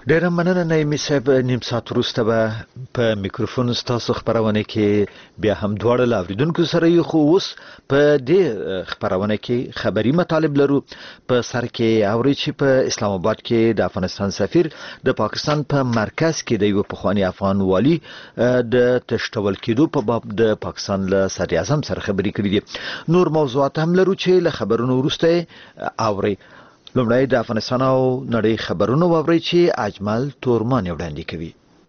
ډیره مننه نعیمي صاحب. نیم ساعت وروسته به په میکروفون ستاسو خبرونه کې بیا هم دواړه له اوریدونکو سره یو، خو اوس په دې خبرونه کې خبري مطالب لرو. په سر کې اوري چې په اسلام آباد کې د افغانستان سفیر د پاکستان په مرکز کې د یو پخوانی افغان والي د تشتول کېدو په باب د پاکستان له صدر اعظم سره خبرې کړې دي. نور موضوعات هم لرو چې له خبرونو وروسته اوري. لومړی د افغانستان او نړۍ خبرونه واورئ چې اجمل تورمان وړاندې کوي.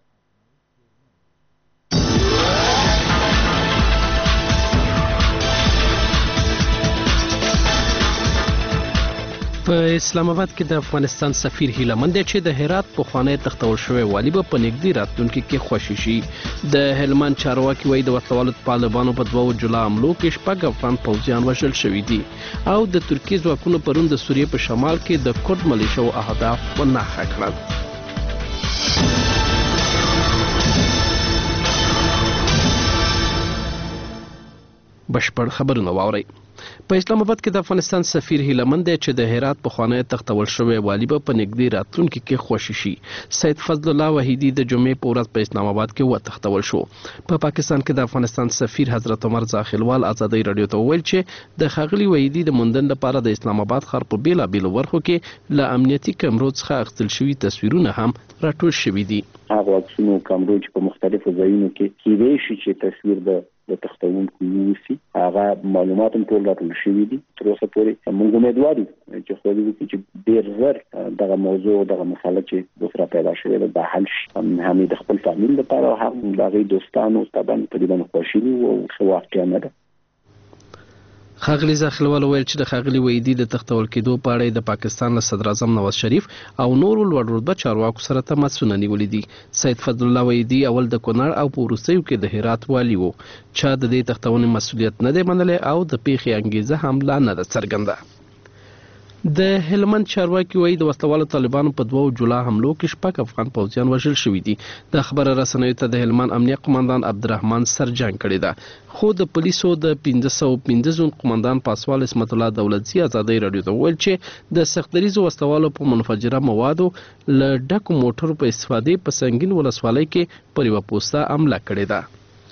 په اسلام آباد کې د افغانستان سفیر هیله مند چې د هرات پخوانی تختول شوی والی به په نږدې راتلونکي کې خوشي شي. د هلمند چارواکي وایي د وسلوالو طالبانو په 2 جولا حملو کې 6 افغان پوځیان وژل شوي دي او د ترکیې ځواکونو پرون د سوریې په شمال کې د کرد ملیشو اهداف ونښه کړل. بشپړ خبرونه واورئ. په اسلام آباد کې د افغانستان سفیر هیله مند چې د هرات پخوانی تختول شوی والی به په نږدې راتلونکي کې خوشي شي. سید فضل الله وحیدی د جمعې په ورځ په اسلام آباد کې وتختول شو. په پاکستان کې د افغانستان سفیر حضرت عمر زاخیلوال ازادي رادیو ته وویل چې د ښاغلي وحیدی د موندن لپاره د اسلام آباد ښار په بیلابیلو برخو کې له امنیتي کمرو څخه اخیستل شوي تصویرونه هم راټول شوي دي. هغه عکسونو کمرو چې په مختلفو ځایونو کې کېدای شي چې تصویر د تختونکو یوسي، هغه معلومات هم ټول راټول شوي دي. تر اوسه پورې موږ امیدوار یو چې خو دې چې ډېر ژر دغه موضوع دغه مسله چې دوسرا پیدا شوې ده به حل شي. هم د خپل فامیل لپاره هم د هغوی دوستانو طبعا په دې باندې خوشي دي او ښه واقعه نه ده. ښاغلي زاخیلوال ویل چې د ښاغلي وحیدي د تختول کېدو په اړه د پاکستان له صدر اعظم نواز شریف او نورو لوړ رتبه چارواکو سره تماسونه نیولي دي. سید فضل الله وحیدي اول د کونړ او په وروستیو کې د هرات والي و. چا د دې تختونې مسؤلیت نه دی منلی او د پیښې انګیزه هم لا نه ده څرګنده. د هلمند چارواکي وایي د وسلوالو طالبانو په 2 جولا حملو کې 6 افغان پوځیان وژل شوي دي. د خبره رسنیو ته د هلمند امنیه قماندان عبدالرحمن سرجان کړې ده. خو د پولیسو د 515 زون قماندان پاسوال اسمت الله دولتزي ازادي رادیو ته وویل چې د سختدریزو وسلوالو په منفجره موادو له ډکو موټرو په استفادې په سنګین ولسوالۍ کې پر یوه پوسته حمله کړې ده.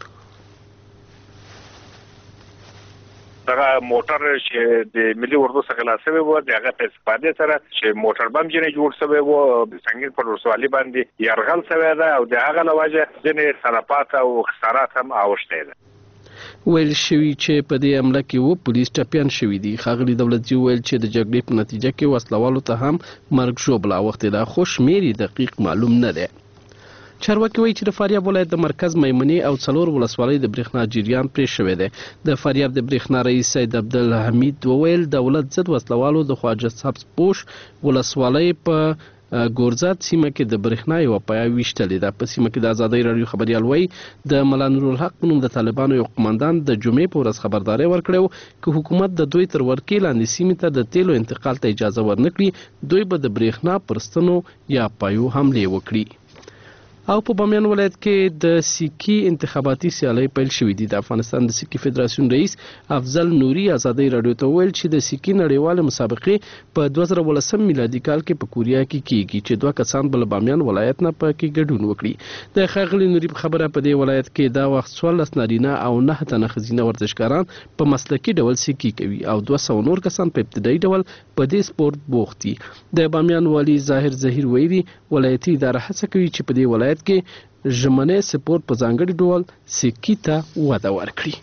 دغه موټر چې د ملي اردو څخه خلاصوي وو دغه په استفادې سره چې موټر بم جنې جوړ شوی وو څنګه په ولسوالۍ باندې يرغل شوی ده او د هغه لوجه ځینې خرابات او خسارات هم اوښته ده. ویل شوی چې په دې حمله کې وو پولیس ټپیان شوي دي. ښاغلي دولتزي ویل چې د جګړې په نتیجه کې وسلوالو ته هم مرګ ژوبله اوښتې ده خو شمېر یې دقیق معلوم نه دی. چارواکي وایي چې د فاریاب ولایت د مرکز میمنې او 4 ولسوالۍ د برېښنا جریان پرې شوی دی. د فاریاب د برېښنا رئیس سید عبدالحمید وویل دولت ضد وسلوالو د خواجه سبز پوش ولسوالۍ په ګورزات سیمه کې د برېښنا یوه پایه ویشتلې ده. په سیمه کې د ازادۍ راډیو خبریال وایي د ملا نورالحق په نوم د طالبانو یو قماندان د جمعې په ورځ خبرداری ورکړی و که حکومت د دوی تر ورکې لاندې سیمې ته د تیلو انتقال ته اجازه ورنکړي دوی به د برېښنا پر ستنو یا پایو حملې وکړي. او په بامیان ولایت کې د سیکي انتخاباتي سیالۍ پیل شوې دي. د افغانستان د سیکي فدراسیون رئیس افضل نوري ازادي رادیو ته ویل چې د سیکي نړیواله مسابقې په 2018 میلادي کال کې په کوریا کې کیږي چې 2 کسان بل بامیان ولایت نه پکې ګډون وکړي. د ښاغلي نوري په خبره په دې ولایت کې دا وخت 14 نارینه او 9 تنه ښځینه ورزشکاران په مسلکي ډول سیکي کوي او 200 نور کسان په ابتدایي ډول په دې سپورت بوخت دي. د بامیان والي ظاهر ظهیر ویلي ولایتي اداره هڅه کوي چې په دې ولایت کې ژمنی سپورت په ځانګړي ډول سیکي ته وده ورکړي.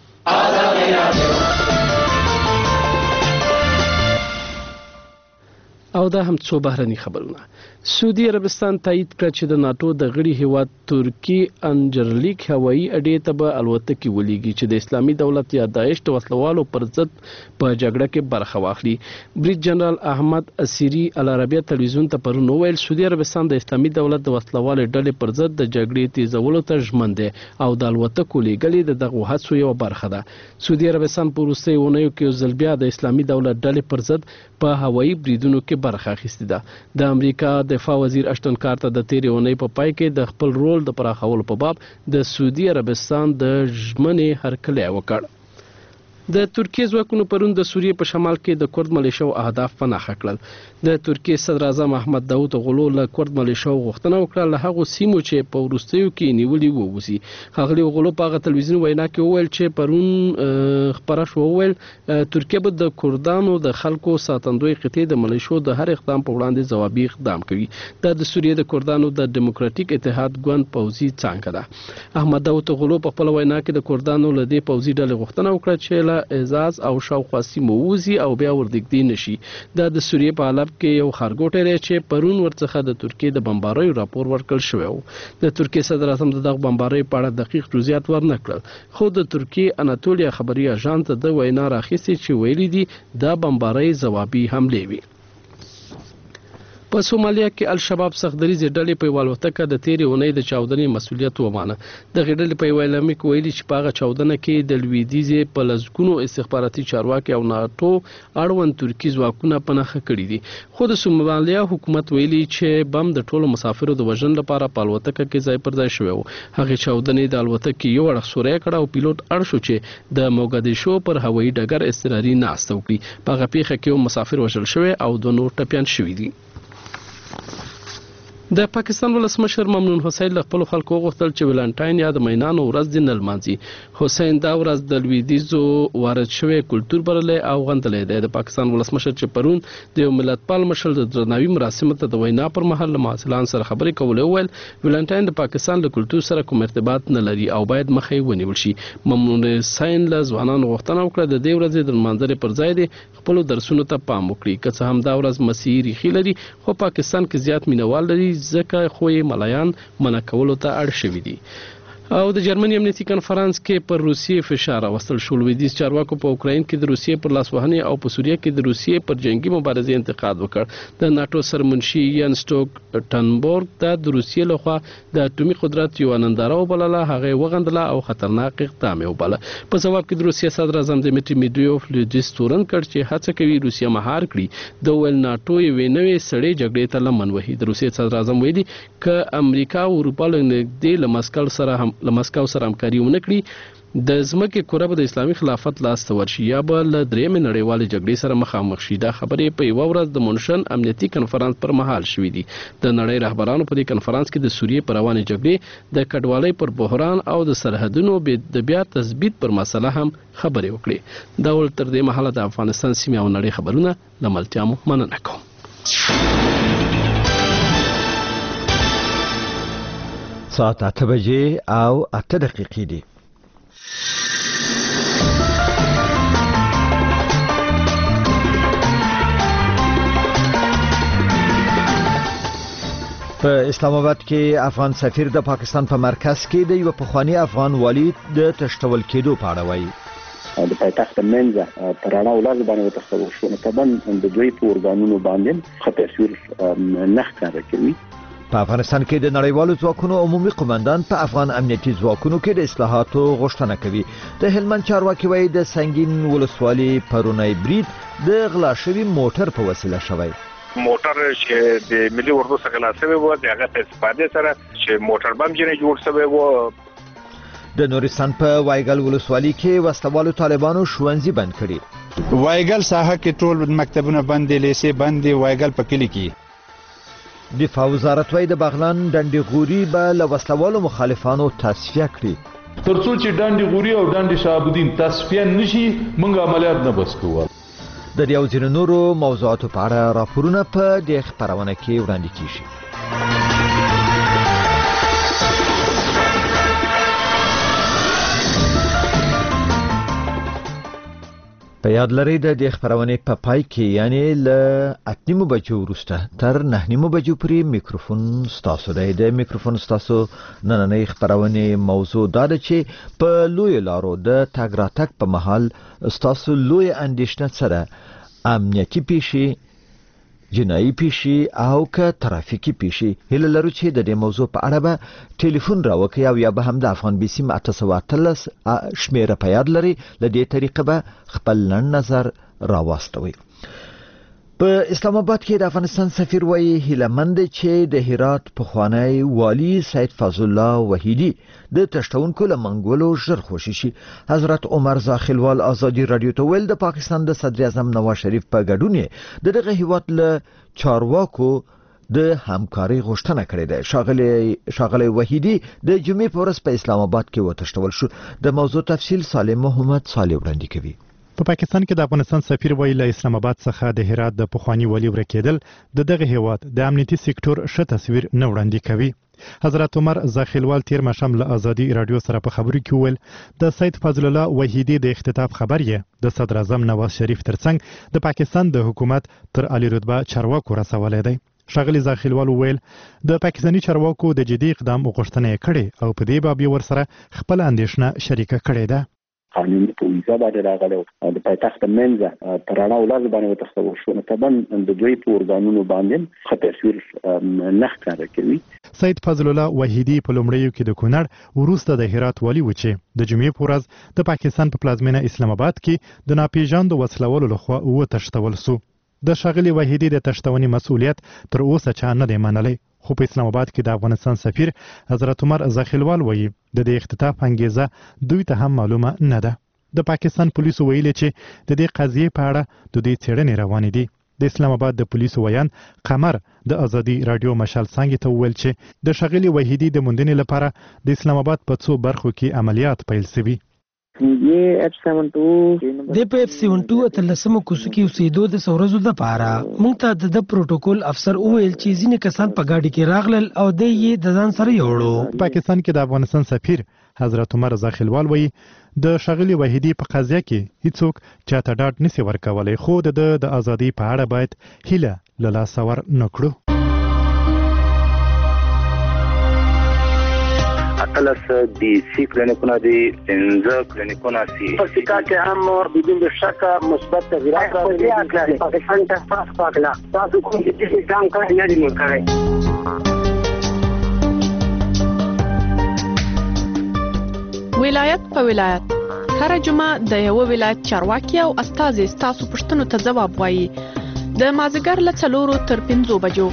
او دا هم څو بهرني خبرونه. سعودي عربستان تایید کړ چې د ناتو د غړي هیواد ترکی انجرلیک هوایي اډې ته به الوتکې ولیږي چې د اسلامي دولت یا داعش د وسلوالو پر ضد په جګړه کې برخه واخلي. بریج جنرال احمد اسیری العربیه تلویزیون ته پرون وویل سعودي عربستان د اسلامي دولت د وسلوالو ډلې پر ضد د جګړې تیزولو ته ژمن دی او د الوتکو لیږل د دغه هڅو یوه برخه ده. سعودي عربستان په وروستیو اونیو کې یو ځل بیا د اسلامي دولت ډلې پر ضد په هوایي بریدونو کې برخه اخیستې ده. د امریکا دفاع وزیر اشتن کارتر د تیرې اونۍ په پای کې د خپل رول د پراخولو په باب د سعودي عربستان د ژمنې هرکلی وکړ. د ترکیې ځواکونو پرون د سوریې په شمال کې د کورد ملیشو اهداف په نښه کړل. د ترکیې صدر اعظم احمد داود غلو له کورد ملیشو غوښتنه وکړه له هغو سیمو چې په وروستیو کې نیولې ووځي. ښاغلي غلو په هغه تلویزیوني وینا کې وویل چې پرون خپره شو وویل ترکیه به د کردانو د خلکو ساتندوی قطعې د ملیشو د هر اقدام په وړاندې ځوابي اقدام کوي. دا د سوریې د کردانو د دیموکراتیک اتحاد ګوند پوځي څانګه ده. احمد داود غلو په خپل وینا کې د کردانو له دې پوځي ډلې غوښتنه وکړه چې له اعزاز او شاوخوا سیمو ووځي او بیا وردګدي نشي. دا د سوریې په حلب کې یو ښارګوټی دی چې پرون ورڅخه د ترکیې د بمباریو راپور ورکړل شوی و. د ترکیې صدر اعظم د دغه بمباریو په اړه دقیق جزئیات ورنه کړل، خو د ترکیې اناتولیا خبري اژانس د وینا راخیستې چې ویلي دي دا بمبارۍ ځوابي حملې وي. په سومالیا کې الشباب سختدریزې ډلې په والوتکه د تیرې اونۍ د چاودنې مسؤلیت ومانه. دغه ډلې په اعلامیه کې ویلي چې په هغه چاودنه کې د لویدیځې په لزګونو استخباراتي چارواکي او ناټو اړوند ترکی ځواکونه په نښه کړي دي. خو د سومالیا حکومت ویلي چې بم د ټولو مسافرو د وژن لپاره په الوتکه کې ځای پر ځای شوی و. هغې چاودنې د الوتکې یو اړخ سوری کړ او پیلوټ اړ شو چې د موګدیشو پر هوایي ډګر اضطراري ناسته وکړي. په هغه پیښه کې یو مسافر وژل شوی او دوه نور ټپیان شوي دي. د پاکستان ولسمشر ممنون حسین له خپلو خلکو وغوښتل چې ولنټاین یا د مینانو ورځ دې نه لمانځي. حسین دا ورځ د لویدیځو وارد شوی کلتور بللی او غندلی دی. د پاکستان ولسمشر چې پرون د یو ملتپال مشر د درناوي مراسمو ته د وینا پر مهال له محصلانو سره خبرې کولې وویل ولنټاین د پاکستان له کلتور سره کوم ارتباط نه لري او باید مخه یې ونیول شي. ممنون حسین له ځوانانو غوښتنه وکړه د دې ورځې د لمانځنې پر ځای دې خپلو درسونو ته پام وکړي. که څه هم دا ورځ مسیحي ریښې لري خو پاکستان کې زیات مینوال لري ځکه خو یې ملایان منع کولو ته اړ شوي دي. او د جرمني امنیتي کنفرانس کې پر روسیې فشار راوستل شو. لویدیځ چارواکو په اوکراین کې د روسیې پر لاسوهنې او په سوریه کې د روسیې پر جنگي مبارزې انتقاد وکړ. د ناټو سرمنشي یان سټولټنبرګ ته د روسیې لخوا د اټومي قدرت یو ننداره وبلله، هغه یې وغندله او خطرناک اقدام یې وباله. په ځواب کې د روسیې صدر اعظم دمیټري میډویف لیدیس تورن کړ چې هڅه کوي روسیه مهار کړي. د ویل ناټو یوې نوې سړې جګړې ته لمن وهي. د روسیې صدر اعظم ویلي که امریکا او اروپا له نږدې له مسکو سره همکاري ونه کړي د ځمکې کره به د اسلامي خلافت لاس ته ورشي یا به له درېیمې نړیوالې جګړې سره مخامخ شي. دا خبرې په یوه ورځ د مونشن امنیتي کنفرانس پر مهال شوي دي. د نړۍ رهبرانو په دې کنفرانس کې د سوریې پر روانې جګړې د کډوالۍ پر بحران او د سرحدونو د بیا تثبیت پر مسله هم خبرې وکړي. دا ول تر دې مهاله د افغانستان سیمې او نړۍ خبرونه له ملتیا مو مننه کوم. ساعت 8 بجې او 8 دقیقې دي. په اسلام آباد کې افغان سفیر د پاکستان په مرکز کې د یو پخوانی افغان والی د تشتول کېدو په اړه وایي. د پایتخت منځه پرانا ولر باندې وتخصص شو نو طبعا د دوی په ورګانونو باندې خطر تصویر نه ښکاره کوي. په افغانستان کې د نړیوالو ځواکونو عمومي قومندان په افغان امنیتي ځواکونو کې د اصلاحاتو غوښتنه کوي. د هلمند چارواکي وایي د سنگین ولسوالي پرونی برید د غلا شوي موټر په وسیله شوی. موټر چې د ملي اردو څخه غلا شوی و د هغه استفاده سره چې موټر بم جوړ شوی و. د نورستان په وایګل ولسوالي کې وسلوالو طالبانو ښوونځي بند کړي. وایګل ساحه کې ټول مکتبونه بند دي، لیسې بند دي. وایګل په کلی کې دفاع وزارت وایي د بغلان ډنډي غوري به له وسلوالو مخالفانو تصفیه کړي. ترڅو چې ډنډي غوري او ډنډي شهابالدین تصفیه نشي موږ عملیات نه بس کوو. د دې او ځینو نورو موضوعاتو په اړه راپورونه په دې خبرونه کې وړاندې کیږي. په یاد لرئ د دې خبرونې په پای کې یعنی له 8:30 بجو وروسته تر 9:30 بجو پورې میکروفون ستاسو دی. د میکروفون ستاسو نننۍ خبرونې موضوع دا ده چې په لوی لارو د تګ راتګ په مهال ستاسو لوی اندېښنه سره امنیتي پیښې، جنایي پیښې او که ترافیکي پیښې. هیله لرو چې د دې موضوع په اړه به ټلیفون راوکړئ او یا به هم د افغان بي سیم 813 شمیره په یاد لرئ. له دې طریقه به خپل لنډ نظر راواستوئ. په اسلام آباد کې د افغانستان سفیر وایي هیلمند چې د هرات پخوانی والی سید فضل الله وحیدی د تشتونکو له منګولو ژر خوشي شي. حضرت عمر زاخیلوال ازادي رادیو ته ویل د پاکستان د صدر اعظم نواز شریف په ګډون دغه هیواد له چارواکو د همکاري غوښتنه کړې ده. شاغلی وحیدی د جمعې په ورځ په اسلام آباد کې وتښتول شو. د موضوع تفصیل سالم محمد صالح وړاندې کوي. په پاکستان کې د افغانستان سفیر ویل له اسلام آباد څخه د هرات د پخوانی ولی ورکېدل دغه هیواد د امنیتي سکتور ښه تصویر نه وړاندې کوي. حضرت عمر زاخیلوال تیر ماښام له ازادي رادیو سره په خبرو کې ویل د سید فضل الله وحیدی د اختطاف خبر یې د صدر اعظم نواز شریف ترڅنګ د پاکستان د حکومت تر عالی رتبه چارواکو رسولی دی. ښاغلي زاخیلوال ویل د پاکستاني چارواکو د جدي اقدام غوښتنه یې کړې او په دې باب یې ورسره خپل اندېښنه شریکه کړې ده. قانون په ویزا باندې راغلی او د پایتخت منځه پر اړه ولر باندې وتښتول شو. نو طبعا د دوی په ارګانونو باندې ښه تصویر نه ښکاره کوي. سید فضل الله وحیدی په لومړیو کې د کونړ وروسته د هرات والی و چې د جمعې په ورځ د پاکستان په پلازمینه اسلام آباد کې د ناپېژاندو وسلوالو لخوا وتښتول شو. د ښاغلي وحیدی د تښتونې مسؤلیت تر اوسه چا نه دی منلی، خو په اسلام آباد کې د افغانستان سفیر حضرت عمر زاخیلوال وایي د دې اختطاف انګیزه دوی ته هم معلومه نه ده. د پاکستان پولیسو ویلي چې د دې قضیې په اړه د دوی څېړنې روانې دي. د اسلام آباد د پولیسو ویان قمر د ازادي رادیو مشال څانګې ته وویل چې د ښاغلي وحیدی د موندنې لپاره د اسلام آباد په څو برخو کې عملیات پیل شوي. د په F-72 اتلسمو کوڅو کې اوسېدو د ورځو لپاره موږ ته د پروتوکول افسر وویل چې ځینې کسان په گاډي کې راغلل او د یې د ځان سره یوړو. پاکستان کې د افغانستان سفیر حضرت عمر زاخیلوال وایي د ښاغلي وحیدی په قضیه کې هیڅوک چاته ډاډ نشي ورکولی، خو د ازادۍ په اړه باید هیله له لاسه ور نه کړو. اتلس دی سی کلینیکونه دی 15 کلینیکونه سی په سکا کې هم بدون شک مثبت تغیرات راغلي. پاکستان ته تاسو پاکلا تاسو کوم چې کام کوي نه دی مکرای. ولایت په ولایت هر جمعه د یو ولایت چارواکي او استازي تاسو پښتنو ته ځواب وایي د مازیګر له 4 تر 5 بجو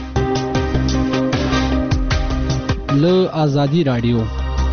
له ازادي رادیو.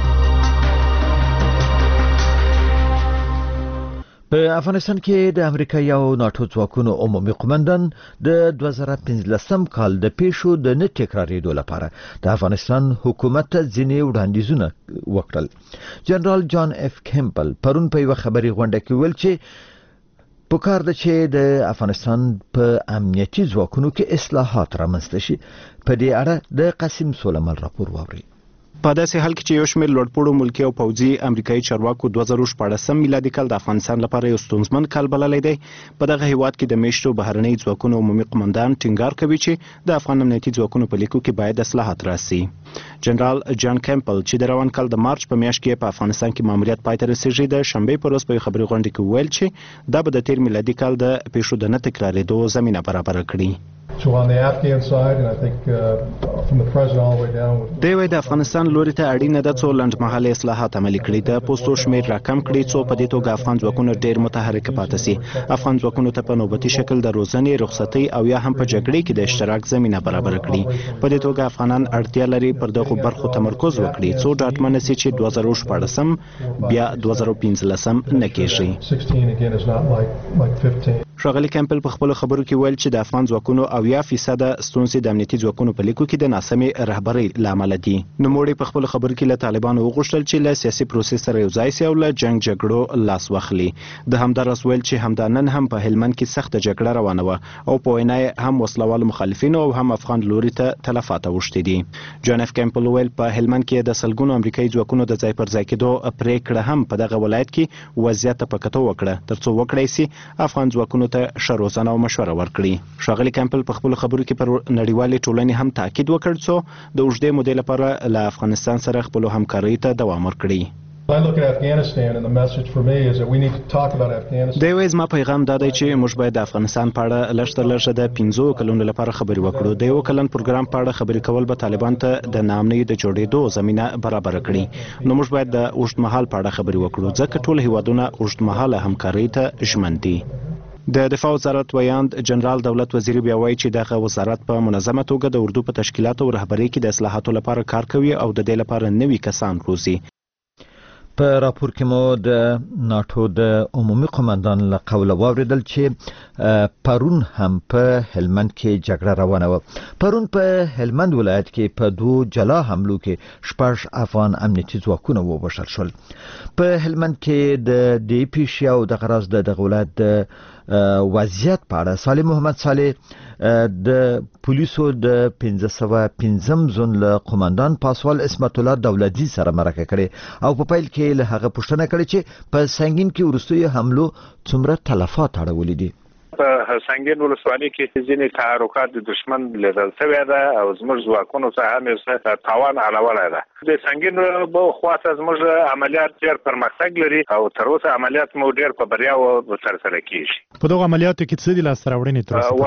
په افغانستان کې د امریکا یو ناتو ځواکونو عمومي قومندان د 2015 کال د پیښو د نه تکرارېدو لپاره د افغانستان حکومت ته ځینې وړاندیزونه وکړل. جنرال جان اف کیمپل پرون په یو خبري غونډه کې ویل چې پکار ده چې د افغانستان په امنیتي ځواکونو کې اصلاحات رامنځته شي. په دې اړه د قاسم سولمل راپور واوري. په داسې حال کې چې یو شمېر لوړپوړو ملکي او پوځي امریکایي چارواکو 2014 میلادي کال د افغانستان لپاره یو ستونزمن کال بللی دی. په دغه هیواد کې د میشتو بهرنۍ ځواکونو عمومي قومندان ټینګار کوي چې د افغان امنیتي ځواکونو په لیکو کې باید اصلاحات راسي. جنرال جان کیمپل چې د روان کال د مارچ په میاشت کې په افغانستان کې ماموریت پای ته رسیږي د شنبې پر ورځ په خبري غونډه کې ویل چې دا به د تیر میلادي کال د پیښو د نه تکرارېدو زمینه برابر کړي. دی وایي د افغانستان لوري ته اړینه ده څو لنډمهاله اصلاحات عملي کړي، د پوستو شمېر راکم کړي څو په دې توګه افغان ځواکونه ډېر متحرک پاتې سي، افغان ځواکونو ته په نوبتي شکل د روزنې، رخصتۍ او یا هم په جګړې کې د اشتراک زمینه برابر کړي. په دې توګه افغانان اړتیا لري پر دغو برخو تمرکز وکړي څو ډاډمنه سي چې 2014 بیا 2015 نه کېږي. ښاغلي کیمپل په خپلو خبرو کې ویل چې د افغان ځواکونو 80% ستونزې د امنیتي ځواکونو په لیکو کې د ناسمې رهبرۍ له امله دي. نوموړي په خپلو خبرو کې له طالبانو وغوښتل چې له سیاسي پروسې سره یوځای سي او له جنګ جګړو لاس واخلي. د همداراز ویل چې همدا نن هم په هلمند کې سخته جګړه روانه وه او په وینا یې هم وسلوالو مخالفینو او هم افغان لوري ته تلفات اوښتي دي. جان اف کیمپل ویل په هلمند کې د سلګونو امریکایي ځواکونو د ځای پر ځای کېدو پریکړه هم په دغه ولایت کې وضعیت ته په کتو وکړه ترڅو وکړای سي افغان ځواکونو ته ښه روزنه او مشوره ورکړي. ښاغلي کیمپل په خپلو خبرو کې پر نړیوالې ټولنې هم تاکید وکړ څو د اوږدې مودې لپاره له افغانستان سره خپلو همکاریو ته دوام ورکړي. دی وایي زما پیغام دا دی چې موږ باید د افغانستان په اړه لږ تر لږه د 15 کلونو لپاره خبرې وکړو. د 1 کلن پروګرام په اړه خبرې کول به طالبان ته د ناامنۍ د جوړېدو زمینه برابر کړي. نو موږ باید د اوږدمهال په اړه خبرې وکړو ځکه ټول هیوادونه اوږدمهاله همکارۍ ته ژمن دي. د دفاع وزارت ویاند جنرال دولت وزیری بیا وایي چې دغه وزارت په منظمه توګه د اردو په تشکیلاتو او رهبرۍ کې د اصلاحاتو لپاره کار کوي او د دې لپاره نوي کسان روزي. په راپور کې مو د ناتو د عمومي قومندان له قوله واوریدل چې پرون هم په هلمند کې جګړه روانه وه. پرون په هلمند ولایت کې په 2 جلا حملو کې 6 افغان امنیتي ځواکونه ووژل شول. په هلمند کې د دې پیښې او د غراز د ولایت د وضعیت په اړه صالح محمد صالح د پولیسو د 1515 زون له قومندان پاسوال اسمت الله دولتي سره مرکه کړي او په پیل کې له هغه پوښتنه کړې چې په سنگین کې ورستوي حملو څومره تلفات اړولې دي. په سنگین ولسوالۍ کې ځینې تحرکات د دشمن لیدل شوی ده او زموږ ځواکونو څخه هم تاوان اړولی ده. د سنگین په خواته زموږ عملیات ډېر پرمختګ لري او تر اوسه عملیات مو ډېر په بریاو ترسره کیږي. په دغه عملیاتو کې څه دي لاسته راوړنې تر اوسه؟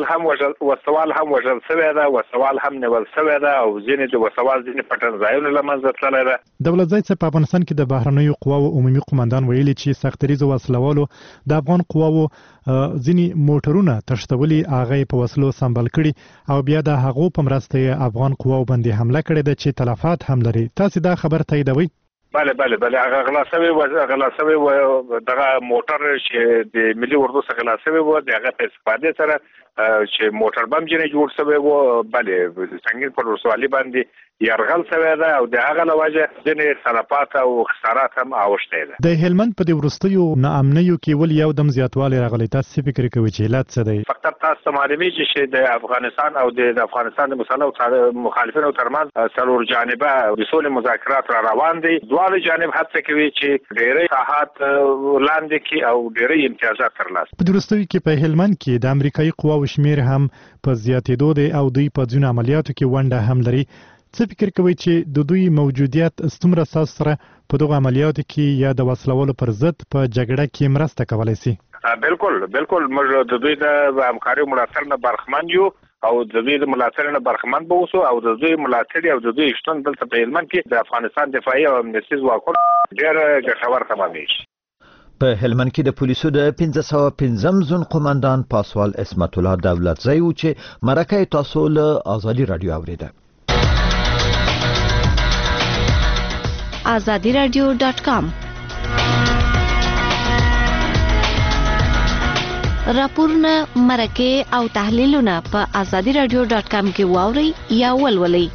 وسوال هم وژل شوی ده، وسوال هم نیول شوی ده او ځینې د وسوال ځینې پټن ځایونه له منځه تللی ده. دولت ځای څه په افغانستان کې د بهرنیو قواو عمومي قومندان ویلي چې سختریزو وسلوالو د افغان قواو ځینې موټرونه تښتولي هغه په وسلو سمبال کړي او بیا د هغو په مرسته افغان قواو باندې حمله کړې ده چې تلفات هم لري. تاسو دا خبر تاییدوئ؟ بله هغه غلا شوی و دغه موټر چې د ملي اردو څخه غلا شوی و دغه په استفاده سره چې موټر بم جنې جوړ شوی و. بله سنگین پر ولسوالۍ باندې یرغل شوی ده او د هغه لوجه ځینې تلفات او خسارات هم اوښتی ده. د هلمند په دې وروستیو ناامنیو کې ولې یو دم زیاتوالی راغلی؟ تاسو فکر کوئ چې علت څه دی؟ فقط تاسو معلومیږي چې د افغانستان او د افغانستان د مسلو مخالفینو ترمنځ څلور جانبه د سولې مذاکرات را روان دي. دواړه جانب هڅه کوي چې ډېری ساحات لاندې کړي او ډېری امتیازات ترلاسه کړي. په دې وروستیو کې په هلمند کې د امریکایي قواو شمیر هم په زیاتېدو دی او دوی په ځینو عملیاتو کې ونډه هم لري. څه فکر کوئ چې د دوی موجودیت څومره اساس سره په دغه عملیاتو کې یا د وسلوالو پر ضد په جګړه کې مرسته کولی شي؟ بالکل موږ د دوی د همکارۍ ملاتړ نه برخمن یو او د دوی د ملاتړ نه برخمن به اوسو او د دوی ملاتړ او د دوی شتون دلته په هلمند کې د افغانستان دفاعي او امنیتي ځواکونو ډېر ګټور تمامېږي. په هلمند کې د پولیسو د 1515 زون قومندان پاسوال اسمت الله دولتزی و چې مرکه تاسو له آزادی رادیو اوریده. azadiradio.com راپورونه مرکه او تحلیلونه په azadiradio.com کې واوري یا ولولئ.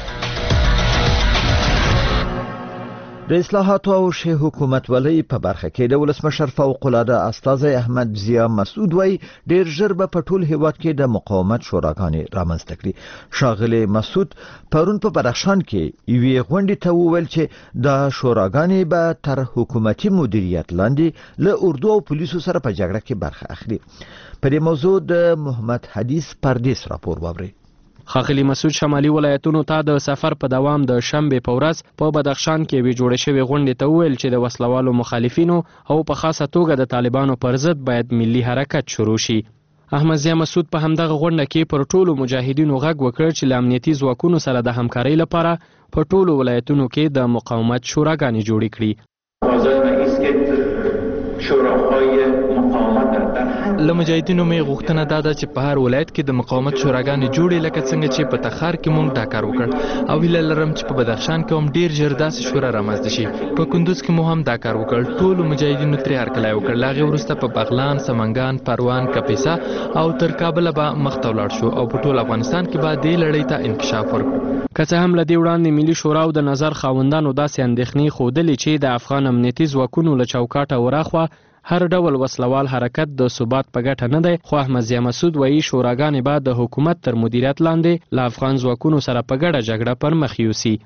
د اصلاحاتو او شه حکومت ولې په برخه کې د ولسمشر فوق العاده استاذ احمد ضیا مسعود وای ډیر ژر به په ټول هیواد کې د مقاومت شوراګانې رامنځته کړي. شاغلی مسعود پرون په بدخشان کې یوې غونډې ته وویل چې د شوراګانې به تر حکومتي مدیریت لاندې له اردو او پولیسو سره په جګړه کې برخه اخلي. په دې موضوع د محمد حدیث پردیس راپور واوري. ښاغلي مسعود شمالي ولایتونو ته د سفر په دوام د شنبې په ورځ په بدخشان کې وی جوړې شوې غونډې ته وویل چې د وسلوالو مخالفینو او په خاصه توګه د طالبانو پر ضد باید ملي حرکت شروع شي. احمد ضیا مسعود په همدغه غونډه کې پر ټولو مجاهدینو غږ وکړ چې له امنیتي ځواکونو سره د همکارۍ لپاره په ټولو ولایتونو کې د مقاومت شوراګانې جوړې کړي. له مجاهدینو مې غوښتنه دا ده چې په هر ولایت کې د مقاومت شوراګانې جوړې لکه څنګه چې په تخار کې مونږ دا کار وکړ او هیله لرم چې په بدخشان کې هم ډیر ژر داسې شورا رامنځته شي. په کندوز کې مو هم دا کار وکړ. ټولو مجاهدینو ترې هرکلی وکړ. له هغې وروسته په بغلان، سمنګان، پروان، کاپیسا او تر کابله به مخته ولاړ شو او په ټول افغانستان کې به دې لړۍ ته انکشاف ورکړو. که څه هم له دې وړاندې ملي شورا او د نظر خاوندانو داسې اندېښنې ښودلې چې د افغان امنیتي ځواکونو له چوکاټه وراخوا هر ډول وسلوال حرکت د ثبات په ګټه نه دی، خو احمد ضیا مسعود وایي شوراګانې به د حکومت تر مدیریت لاندې له افغان ځواکونو سره په ګډه جګړه پر مخ یوسي.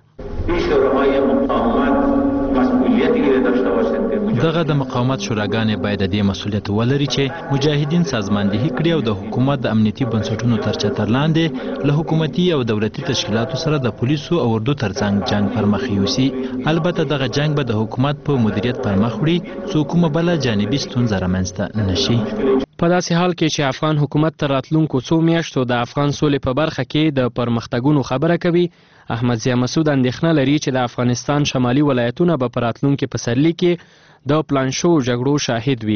دغه د مقاومت شوراګانې باید د دې مسؤلیت ولري چې مجاهدین سازماندهي کړي او د حکومت د امنیتي بنسټونو تر چتر لاندې له حکومتي او دولتي تشکیلاتو سره د پولیسو او اردو ترڅنګ جنگ پر مخ یوسي. البته دغه جنگ به د حکومت په مدیریت پر مخ وړي څو کومه بله جانبي ستونزه رامنځته نشي. په داسې حال کې چې افغان حکومت تر راتلونکو څو میاشتو د افغان سولې په برخه کې د پرمختګونو خبره کوي، احمد ضیا مسعود اندېښنه لري چې د افغانستان شمالي ولایتونه به په راتلونکي پسرلي کې د پلان شوو جګړو شاهد وي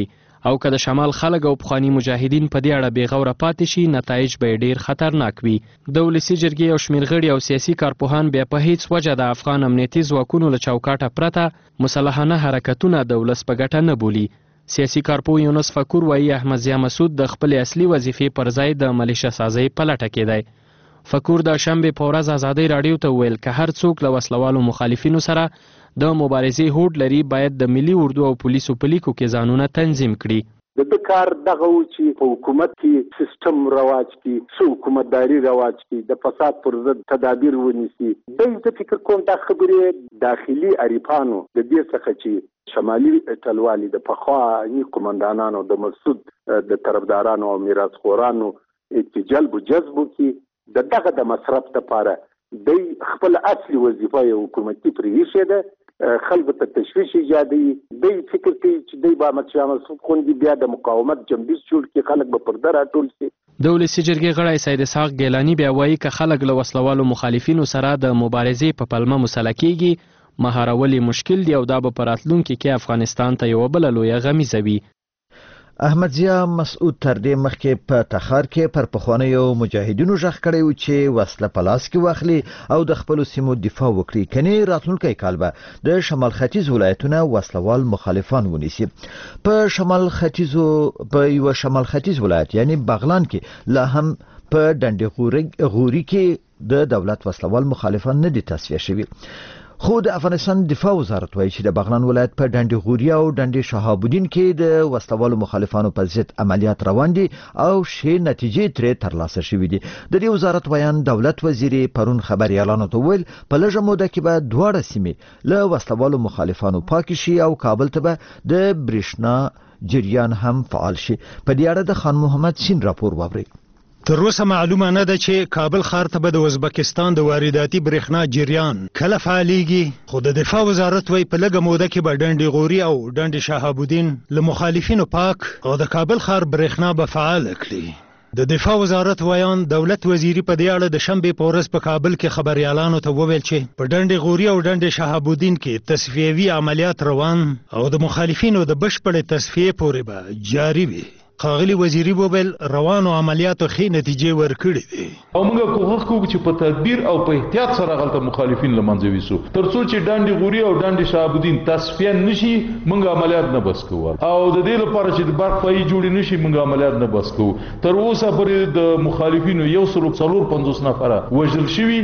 او که د شمال خلک او پخواني مجاهدین په دې اړه بېغوره پاتې شي نتایج به ډیر خطرناک وي. د ولسي جرګې او شمېر غړي او سیاسي کارپوهان بیا په هیڅ وجه د افغان امنیتي ځواکونو له چوکاټه پرته مسلحانه حرکتونه د ولس په ګټه نه بولي. سیاسي کارپوه یونس فکور وایي احمد ضیا مسعود د خپل اصلي وظیفې پر ځای د ملیشه سازۍ په لټه کې دی. فکور د شنبې په ورځ ازادۍ راډیو ته وویل که هر څوک له وسلوالو مخالفینو سره د مبارزې هوډ لري باید د ملي اردو او پولیسو په لیکو کې ځانونه تنظیم کړي. د کار دغه و چې په حکومت کې سیستم رواج کړي، سو حکومتداري رواج کړي، د فساد پر ضد تدابیر ونیسي. د فکر کوم دا خبرې داخلي عریفانو د دې څخه چې شمالي ټلوالي د پخواني قومندانانو د مسعود د طرفدارانو او میراثخورانو جلب و جذب کې دغه د مصرف لپاره د خپل اصلي وظیفه یو حکومتي پرېښې ده. خلکو ته تشویش ایجادوي. دی فکر کوي چې دی به احمد شاه مسعود غوندې بیا د مقاومت جنبیز جوړ کړي، خلک به پرده راټول شي. د ولسي جرګې غړی سید اسحاق ګیلاني بیا وایي که خلک له وسلوالو مخالفینو سره د مبارزې په پلمه مسله کېږي مهارول یې مشکل دی او دا به په راتلونکي کې افغانستان ته یوه بله لویه غمیزه وي. احمد ضیا مسعود تر دې مخکې په تخار کې پر پخوانیو مجاهدینو غږ کړی و چې وسله په لاس کې واخلي او د خپلو سیمو دفاع وکړي، کنې راتلونکی کال به د شمال ختیځ ولایتونه وسلوال مخالفان ونیسي. په یو شمال ختیځ ولایت یعنی بغلان کې لا هم په ډنډې غوري کې د دولت وسلوال مخالفان نه دي تصفیه شوي. خو د افغانستان دفاع وزارت وایي چې د بغلان ولایت په ډنډې غوري او ډنډې شهاب الدین کې د وسلوالو مخالفانو په ضد عملیات روان دي او ښې نتیجې ترې ترلاسه شوې دي. د دې وزارت ویان دولت وزیر پرون خبريالانو ته ویل په لږه موده کې به دواړه سیمې له وسلوالو مخالفانو پاک شي او کابل ته به د برېښنا جریان هم فعال شي. په دې اړه د خان محمد سین راپور واورئ. تر اوسه معلومه نه ده چې کابل ښار ته به د ازبکستان د وارداتي برېښنا جریان کله فعالیږي، خو د دفاع وزارت وایي په لږه موده کې به ډنډې غوري او ډنډې شهاب الدین له مخالفینو پاک او د کابل ښار برېښنا به فعاله کړي. د دفاع وزارت ویان دولت وزیري په دې اړه د شنبې په ورځ په کابل کې خبريالانو ته وویل چې په ډنډې غوري او ډنډې شهاب الدین کې تصفیوي عملیات روان او د مخالفینو د بشپړې تصفیې پورې به جاري وي. ښاغلي وزیري وویل روانو عملیاتو ښې نتیجې ورکړې دي او موږ کوښښ کوو چې په تدبیر او په احتیاط سره هلته مخالفین له منځه یوسو تر څو چې ډنډې غوري او ډنډې شهاب الدین تصفیه نشي موږ عملیات نه بس کوو او د دې لپاره چې د برق پایې جوړې نشي موږ عملیات نه بس کوو. تر اوسه پورې د مخالفینو 150 نفره وژل شوي،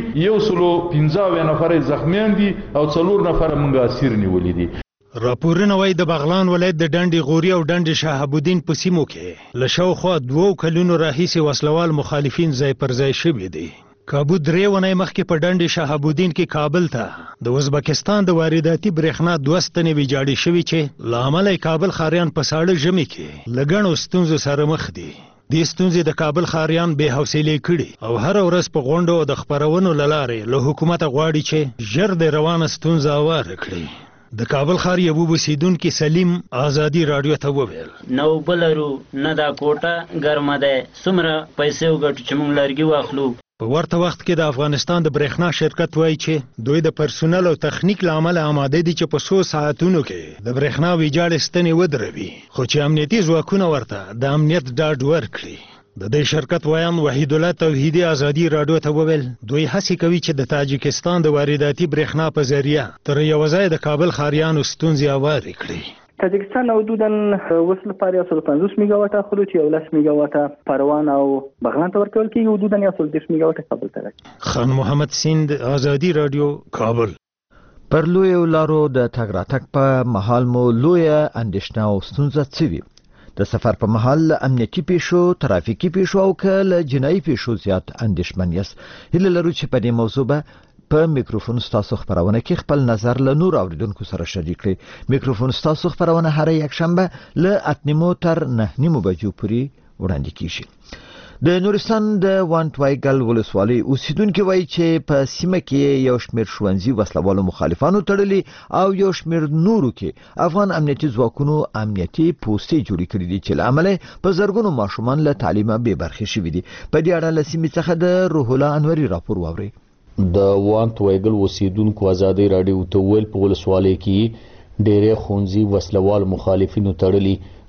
115 نفره زخمیان دي او 4 نفره موږ اسیر نیولي دي. راپورونه وایي د بغلان ولایت د ډنډې غوري او ډنډې شهاب الدین په سیمو کې له شاوخوا 2 کلونو راهیسې وسلوال مخالفین ځای پر ځای شوي دي. کابو 3 ونې مخکې په ډنډې شهاب الدین کې کابل ته د ازبکستان د وارداتي برېښنا 2 ستنې ویجاړې شوي چې له امله کابل ښاریان په ساړه ژمي کې له ګڼو ستونزو سره مخ دي. دې ستونزې د کابل ښاریان بې حوصلې کړي او هر ورځ په غونډو او د خپرونو له لارې له حکومته غواړي چې ژر د روانه ستونزه هواره کړي. د کابل ښار یو اوسیدونکي سلیم ازادي راډیو ته وویل نو بلرو نه دا کوټه ګرمه ده څومره پیسې وګټو چې موږ لرګي واخلو. په ورته وخت کې د افغانستان د برېښنا شرکت وایي چې دوی د پرسونل او تخنیک له امله آماده دي چې په 100 ساعتونو کې د برېښنا ویجاړې ستنې ودروي، خو چې امنیتي ځواکونه ورته د امنیت ډاډ ورکړي. د دې شرکت ویان وحید الله توحیدی ازادي راډیو ته وویل دوی هڅه کوي چې د تاجکستان د وارداتي برېښنا په ذریعہ تر یو ځای د کابل ښاریانو ستونزې هوارې کړي. تاجکستان حدوداً وس لپاره 150 میگا واټه اخلو چې 10 میگا واټه پروان او بغلان ته ورکول کېږي، حدوداً 110 میگا واټه کابل ته راځي. خان محمد سیند ازادي راډیو کابل. پر لویو لارو د تګ راتګ په مهال مو لویه اندېښنه او ستونزه څه وي؟ د سفر په مهال امنیتي پیښو، ترافیکي پیښو او کله جنایي پیښو زیات اندېښمن یاست. هیله لرو چې په دې موضوع به په میکروفون ستاسو خبرونه کې خپل نظر له نور اوریدونکو سره شریک کړئ. میکروفون ستاسو خبرونه هر یک شنبه له 8:30 تر 9:30 بجو پورې وړاندې کیږي. د نورستان د وانټوایګل ولسوالۍ اوسیدونکو وایي چې په سیمه کې یو شمېر ښوونځي وسلوالو مخالفانو تړلي او یو شمېر نورو کې افغان امنیتي ځواکونو امنیتي پوستې جوړې کړې دي چې له امله په زرګونو ماشومان له تعلیمه بې برخې شوي دي. په دې اړه له سیمې څخه د روح الله انوري راپور واورئ. د وانټوایګل اوسیدونکو ازادي راډیو ته ویل په ولسوالۍ کې ډېرې ښوونځي وسلوال مخالفینو تړلي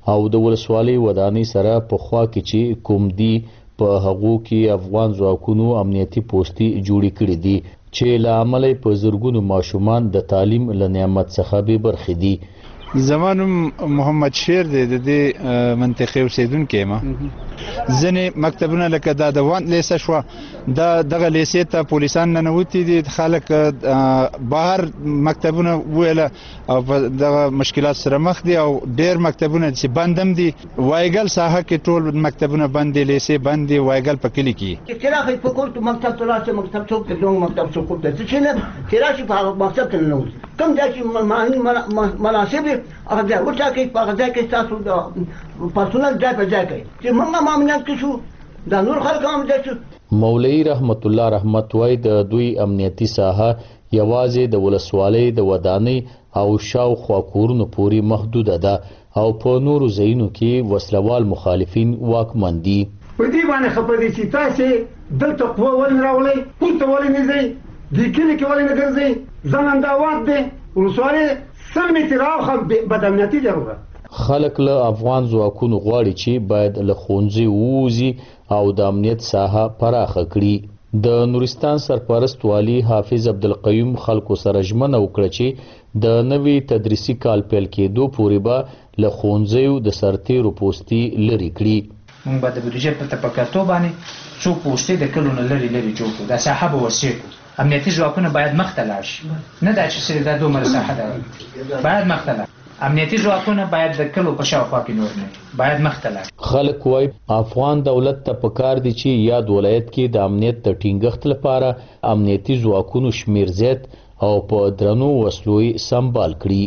او د ولسوالۍ ودانۍ سره په خوا کې چې کوم دی په هغو کې افغان ځواکونو امنیتي پوستي جوړې کړې دي چې له امله په زرګونو ماشومان د تعلیم له نعمت څخه بې برخې دي. زمانم محمد شیر دی د دې منطقې اوسیدونکی یم. ځینې مکتبونه لکه دا د وان لیسه شوه دغه لیسې ته پولیسان ننوتي دي، خلک بهر مکتبونه وویله او په دغه مشکلات سره مخ دي او ډېر مکتبونه چې بند هم دي. وایګل ساحه کې ټول مکتبونه بند دي، لیسې بند دي. وایګل په کلي کې چې راغی په کور ته مکتب ته راشي، مکتب څوک ته دوه مکتب څوک ته چې نه چې راشي په مکتب ته ننوځي کوم ځای چې مناسب وي هغه ځای وټاکئ، په هغه ځای کې ستاسو د پرسونل ځای په ځای کوي چې موږ هم امنیت کې شو، دا نور خلک هم ځای شو. مولوي رحمت الله رحمت وای د دوی امنیتي ساحه یوازې د ولسوالۍ د ودانۍ او شاوخوا کورونو پورې محدوده ده او په نورو ځایونو کې وسلوال مخالفین واکمن دي. په دې باندې خبرې چې تاسې دلته قوه ولې راولئ، پورته ولې نه ځئ، دې کلي کې ولې نه ګرځئ، زمنداوات دی ولسوالۍ 100 متره راوخه بد امنیتي ضروره. خلک له افغان ځواکونو غواړي چې باید له ښوونځي ووځي او د امنیت ساحه پراخه کړي. د نورستان سرپرست والي حافظ عبدالقیوم خلکو سره ژمنه وکړه چې د نوي تدریسي کال پیل کېدو پورې به له ښوونځیو د سرتیرو پوستي لرې کړي. موږ به د بودیجې په تفکرتو باندې څو پوستې د کلو نه لرې لرې جوړ کړو، دا ساحه به وسیع کړو. امنیتي ځواکونه باید مخته لاړ شي، نه دا چې صرف دا دومره ساحه ده، باید مخته لاړ. امنیتي ځواکونه باید د کلو په شاوخوا کې نور نه باید مخته لاړ. خلک وایي افغان دولت ته پکار دي چې یاد ولایت کې د امنیت د ټینګښت لپاره امنیتي ځواکونو شمیر زیات او په درنو وسلو سمبال کړي.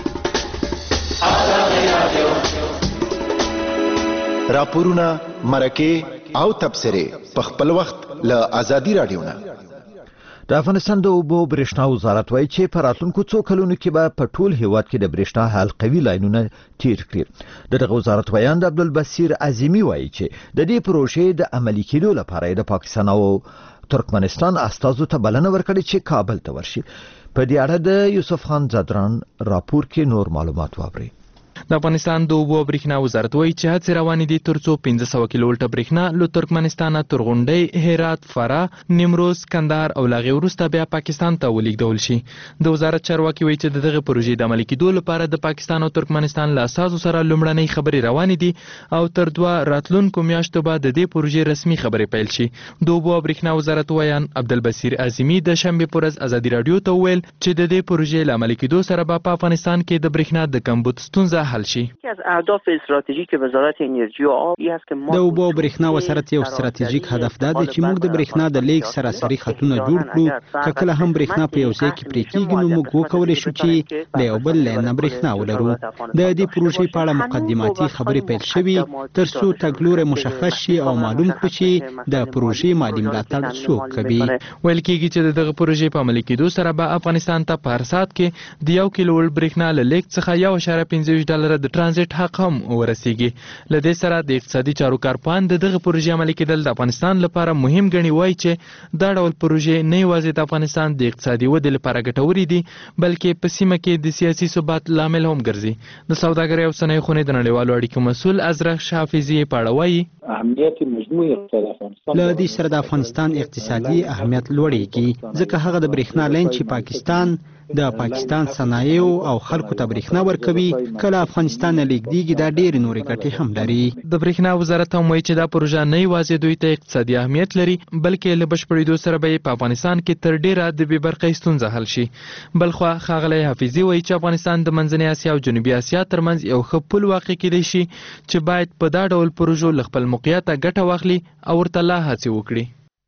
راپورونه، مرکې او تبصرې په خپل وخت له ازادي رادیو نه. د افغانستان د اوبو برېښنا وزارت وایي چې په راتلونکو څو کلونو کې به په ټول هیواد کې د برېښنا حلقوي لاینونه تیر کړي. دغه وزارت ویاند عبدالبصیر عظیمی وایي چې د دې پروژې د عملي کېدو لپاره د پاکستان او ترکمنستان استازو ته بلنه ورکړې چې کابل ته ورشي. په دې اړه د یوسف خان زادران راپور کې نور معلومات واورئ. د افغانستان د اوبو برېښنا وزارت وایي چې هڅې روانې دي ترڅو 1500 کیلو ولټه برېښنا له ترکمنستانه تر غونډۍ، هرات، فراه، نیمروز، کندهار او لاغې وروسته بیا پاکستان ته ولیږدول شي. د وزارت چارواکي وایي چې دغه پروژې د عملي کېدو لپاره د پاکستان او ترکمنستان له اساسو سره لومړنۍ خبرې روانې دي او تر 2 راتلونکو میاشتو به د دې پروژې رسمي خبرې پیل شي. د اوبو برېښنا وزارت ویان عبدالبصیر عظیمی د شنبې پر ورځ ازادي رادیو ته وویل چې د دې پروژې له عملي کېدو سره به په افغانستان کې د برېښنا د کمبود ستونزه حل شي. اهداف استراتیژیک وزارت انرژی و آب است که د اوبو برېښنا وزارت یو ستراتیژیک هدف دا دی چې موږ د برېښنا د لیږد سراسري خطونه جوړ کړو. که کله هم برېښنا په یو ځای کې پرې کېږي نو موږ وکولی شو چې له یو بل لاین نه برېښنا ولرو. د دې پروژې په اړه مقدماتي خبرې پیل شوي ترڅو تګلوری مشخص شي او معلوم کړو چې د پروژې مالي ملاتړ څوک کوي. ویل کېږي چې دغه پروژې په عملي کېدو سره به افغانستان ته په هر ساعت کې د 1 کیلو ولټ برېښنا له لیږد څخه $1.25 د ټرانزیټ حق هم ورسیږي. له دې سره د اقتصادي چارو کارپوهان دغه پروژې عملي کېدل د افغانستان لپاره مهم ګڼي. وایي چې دا ډول پروژې نه یوازې د افغانستان د اقتصادي ودې لپاره ګټورې دي بلکې په سیمه کې د سیاسي ثبات لامل هم ګرځي. د سوداګرۍ او صنایعو خونې د نړیوالو اړیکو مسؤل ازرق حافظي په اړه وایي اهمیت مجموعي اقتصاد افغانستان له دې سره د افغانستان اقتصادي اهمیت لوړیږي ځکه هغه د برېښنا لاین چې پاکستان د پاکستان صنایعو او خلکو ته برېښنا ورکوي کله افغانستان نه لیږدېږي دا ډېرې نورې ګټې هم لري. د برېښنا وزارت هم وایي چې دا پروژه نه یوازې دوی ته اقتصادي اهمیت لري بلکې له بشپړېدو سره به په افغانستان کې تر ډېره د بې برخې ستونزه حل شي. بلخوا ښاغلی حافظي وایي چې افغانستان د منځنۍ اسیا او جنوبي اسیا ترمنځ یو ښه پل واقع کېدی شي چې باید په دا ډول پروژو له خپل موقعیته ګټه واخلي او ورته لا هڅې وکړي.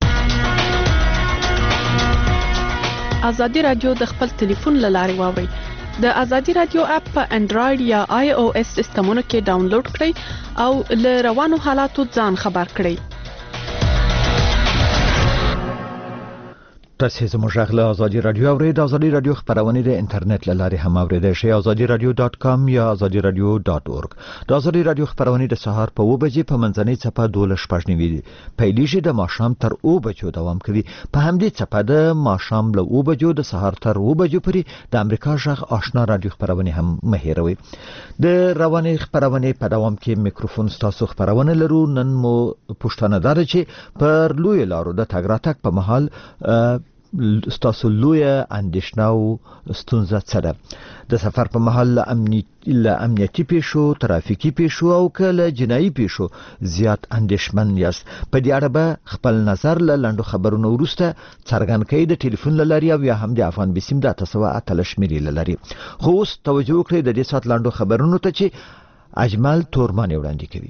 ازادي رادیو د خپل ټلیفون له لارې واورئ. د ازادي رادیو اپ په انډراید یا آی او اس سیسټمونو کې ډاونلوډ کړئ او له روانو حالاتو ځان خبر کړئ. تاسو زموږ غږ له ازادي رادیو اورئ. د ازادي رادیو خبرونه د انټرنیټ له لارې هم اورېدای شئ. azadiradio.com یا azadiradio.org. د ازادي رادیو خبرونه د سهار په 2 بجې په منځنۍ څپه 12:15 پیلېږي د ماښام تر 2 بجو دوام کوي. په همدې څپه د ماښام له 2 بجو د سهار تر 2 بجو پورې د امریکا غږ آشنا رادیو خبرونه هم مهیروي. د رواني خبرونه په دوام کې میکروفون تاسو خبرونه لرو. نن مو پښتنه دار چې پر لوی لارو د تګ راتګ په محل ستاسو لویه اندېښنه او ستونزه څه ده؟ د سفر په مهال امنیتي پیښو، ترافیکي پیښو او کله جنایي پیښو زیات اندېښمن یاست. په دې اړه به خپل نظر له لنډو خبرونو وروسته څرګند کړئ د ټلیفون له لارې او یا هم د افغان بسیم د 888 شمیرې له لارې. خو اوس توجه وکړئ د دې ساعت لنډو خبرونو ته چې اجمل تورمان وړاندې کوي.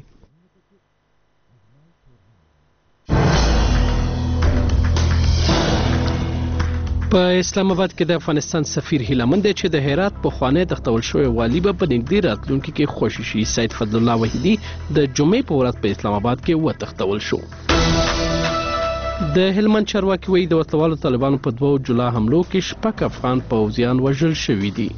په اسلام آباد کې د افغانستان سفیر هیله مند چې د هرات په خوانه تختول شوی والی به په نږدې راتلونکي کې خوشی شي. سید فضل الله وحیدی د جمعې په ورځ په اسلام آباد کې وتښتول شو. د هلمند چارواکي وایي د وسلوالو طالبانو په 2 جولا حملو کې 6 افغان پوځیان وژل شوي دي.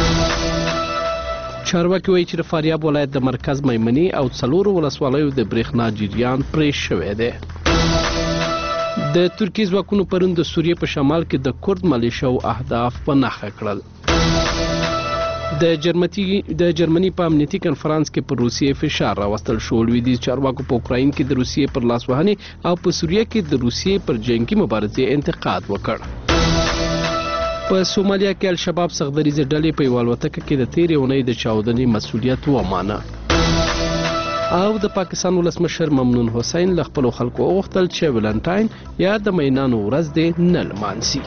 چارواکي وایي چې د فاریاب ولایت د مرکز میمنې او 4 ولسوالیو د برېښنا جریان پرې شوی دی. د ترکیې ځواکونو پرون د سوریې په شمال کې د کورد ملیشو اهداف په نښه کړل. د جرمني په امنیتي کنفرانس کې پر روسیې فشار راوستل شو. لویدیځ چارواکو په اوکراین کې د روسیې پر لاسوهنې او په سوریه کې د روسیې پر جنگي مبارزې انتقاد وکړ. په سومالیا کې الشباب سغدریزه ډلې په یوه الوتکه کې د تېرې اونۍ د چاودنې مسؤلیت ومانه. او د پاکستان ولسمشر ممنون حسین له خپلو خلکو وغوښتل چې ولنټاین یا د مینانو ورځ دې نه لمانځي.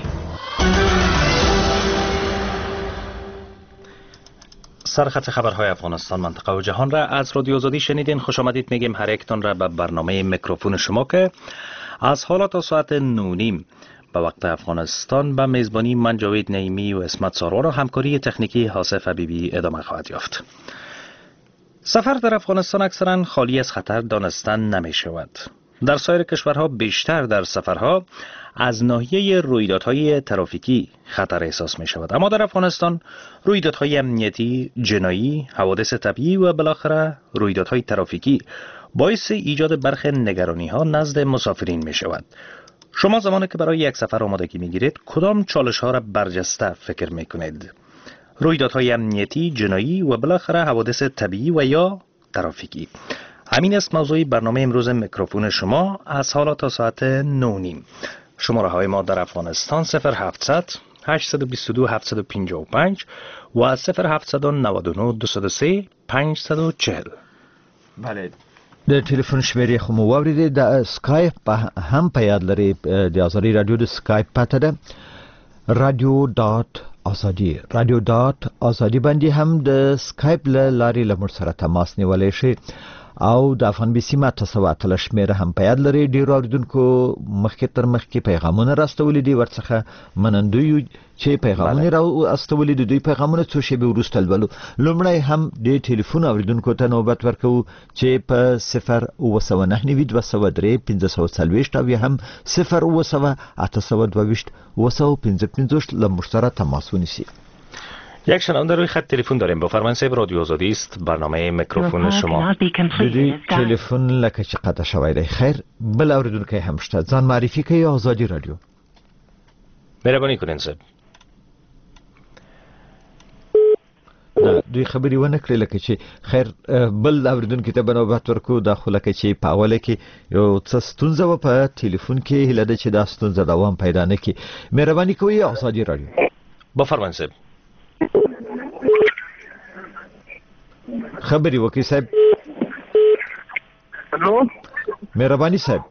سرخط خبرهای افغانستان منطقه و جهان را از رادیو آزادی شنیدین. خوش آمدید میگیم هر یکتون را به برنامه میکروفون شما که از حالا تا ساعت 9:30 به وقت افغانستان به میزبانی من جاوید نعیمی و اسمت سارور و همکاری تکنیکی حاسف حبیبی ادامه خواهد یافت. سفر در افغانستان اکثرا خالی از خطر دانستن نمی شود. در سایر کشورها بیشتر در سفرها از ناحیه رویدادهای ترافیکی خطر احساس می شود، اما در افغانستان رویدادهای امنیتی، جنایی، حوادث طبیعی و بالاخره رویدادهای ترافیکی باعث ایجاد برخی نگرانی ها نزد مسافرین می شود. شما زمانی که برای یک سفر آمادگی می گیرید کدام چالش ها را برجسته فکر می کنید؟ رویدادهای امنیتی، جنایی و بالاخره حوادث طبیعی و یا ترافیکی. همین است موضوع برنامه امروز میکروفون شما از حالا تا ساعت 9:30. شماره های ما در افغانستان 0700 822 755 و 0799 203 540. بله. د ټلیفون شمیرې خو مو واورېدې. د سکایپ هم په یاد لري د ازادي رادیو د سکایپ پته ده radio.azadi باندې هم د سکایپ له لارې له موږ سره تماس نیولی شي او د افغان بي سي ما 888 شمیره هم په یاد لري. ډیرو اوریدونکو مخکې تر مخکې پیغامونه راستولي دي، ورڅخه منندوی چې پیغامونه راستولي دي. دوی پیغامونه څو شیبې وروسته لولو. لومړی هم د ټلیفون اوریدونکو ته نوبت ورکوو چې په 0799203 1540 او یا هم 0802822 له موږ سره تماس ونیسي. یک شنونده روی خط تلفن داریم. بفرمایید صاحب، رادیو آزادی است، برنامه میکروفون شما. دیدی تلفن لکه چه قطع شوی دی. خیر، بل اوریدونکی هم شته. ځان معرفي کوي آزادی رادیو. مهرباني کنین صاحب. نه دوی خبرې ونه کړې لکه چې خیر بل اوریدونکي ته به نوبت ورکو. دا خو لکه چې په اوله کې یو څه ستونزه وه په تلیفون کې. هیله ده چې دا ستونزه دوام پیدا نه کړي. مهرباني کوئ آزادی رادیو. بفرمایید صاحب. خبري وکي صاحب. الو مهرباني صاحب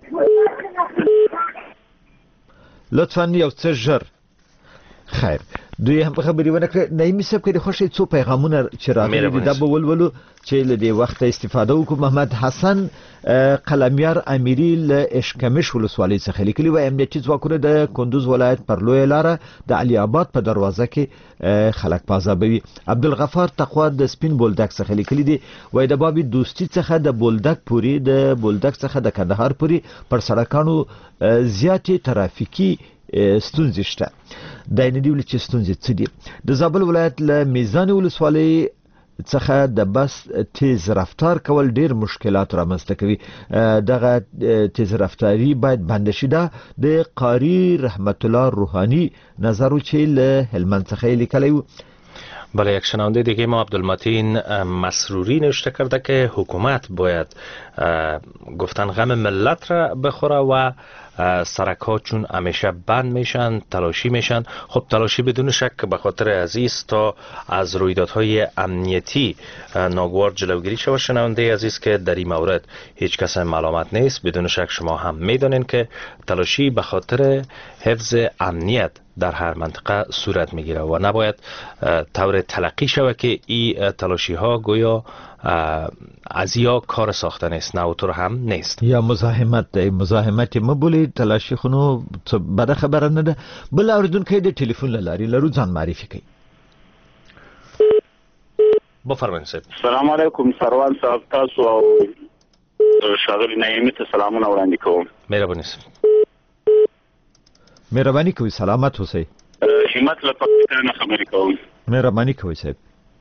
لطفا یو څه ژر. خیر دوی هم په خبري ونه کړې. نعیمي صاحب کې د خوښې څو پیغامونه چې راغلي دي دا به ولولو چې له دې وخته استفاده وکړو. محمد حسن قلمیار امیری له اشکمش ولسوالۍ څخه لیکلي وایي امنیتي ځواکونه د کندوز ولایت پر لویه لاره د علي آباد په دروازه کې خلک پازابوي. عبدالغفار تقوا د سپین بولدک څخه لیکلي دي وایي د بابي دوستي څخه د بولدک پورې د بولدک څخه د کندهار پورې پر سړکانو زیاتې ترافیکي ستونزې شته. د عیني ولایت ستونزې څه دي؟ د زابل ولایت له میزان ولسوالۍ څخه د بس تیز رفتار کول ډیر مشکلات رامنځته کوي. دغه تیز رفتاری باید بند شي. دا د قاری رحمت الله روحانی نظر و چې له هلمند څخه لیکلی و. بله، یک شنونده دیگه ما عبدالمتین مسروری نوشته کرده که حکومت باید گفتن غم ملت را بخوره و سرک ها چون همیشه بند میشن تلاشی میشن. خب تلاشی بدون شک به خاطر عزیز تا از رویدادهای امنیتی ناگوار جلوگیری شود. شنونده عزیز که در این مورد هیچ کس ملامت نیست. بدون شک شما هم میدانین که تلاشی به خاطر حفظ امنیت در هر منطقه صورت میگیره و نباید طور تلقی شود که این تلاشی ها گویا از یا کار ساخته نیست، نه اوتور هم نیست یا مزاحمت دی. مزاحمت مبولی تلاشی خونو بده خبره نه ده. بل اوریدونکو د ټلیفون لاري لرو ځان معرفي کوي. بفرمایئ صاحب. السلام علیکم سروان صاحب، تاسو او شاغلی نعیمی ته سلامونه وړاندې کوم. مهرباني. مهرباني کوئ، سلامت اوسئ. همت له پاکستان خبرې کوم. مهرباني کوئ صاحب.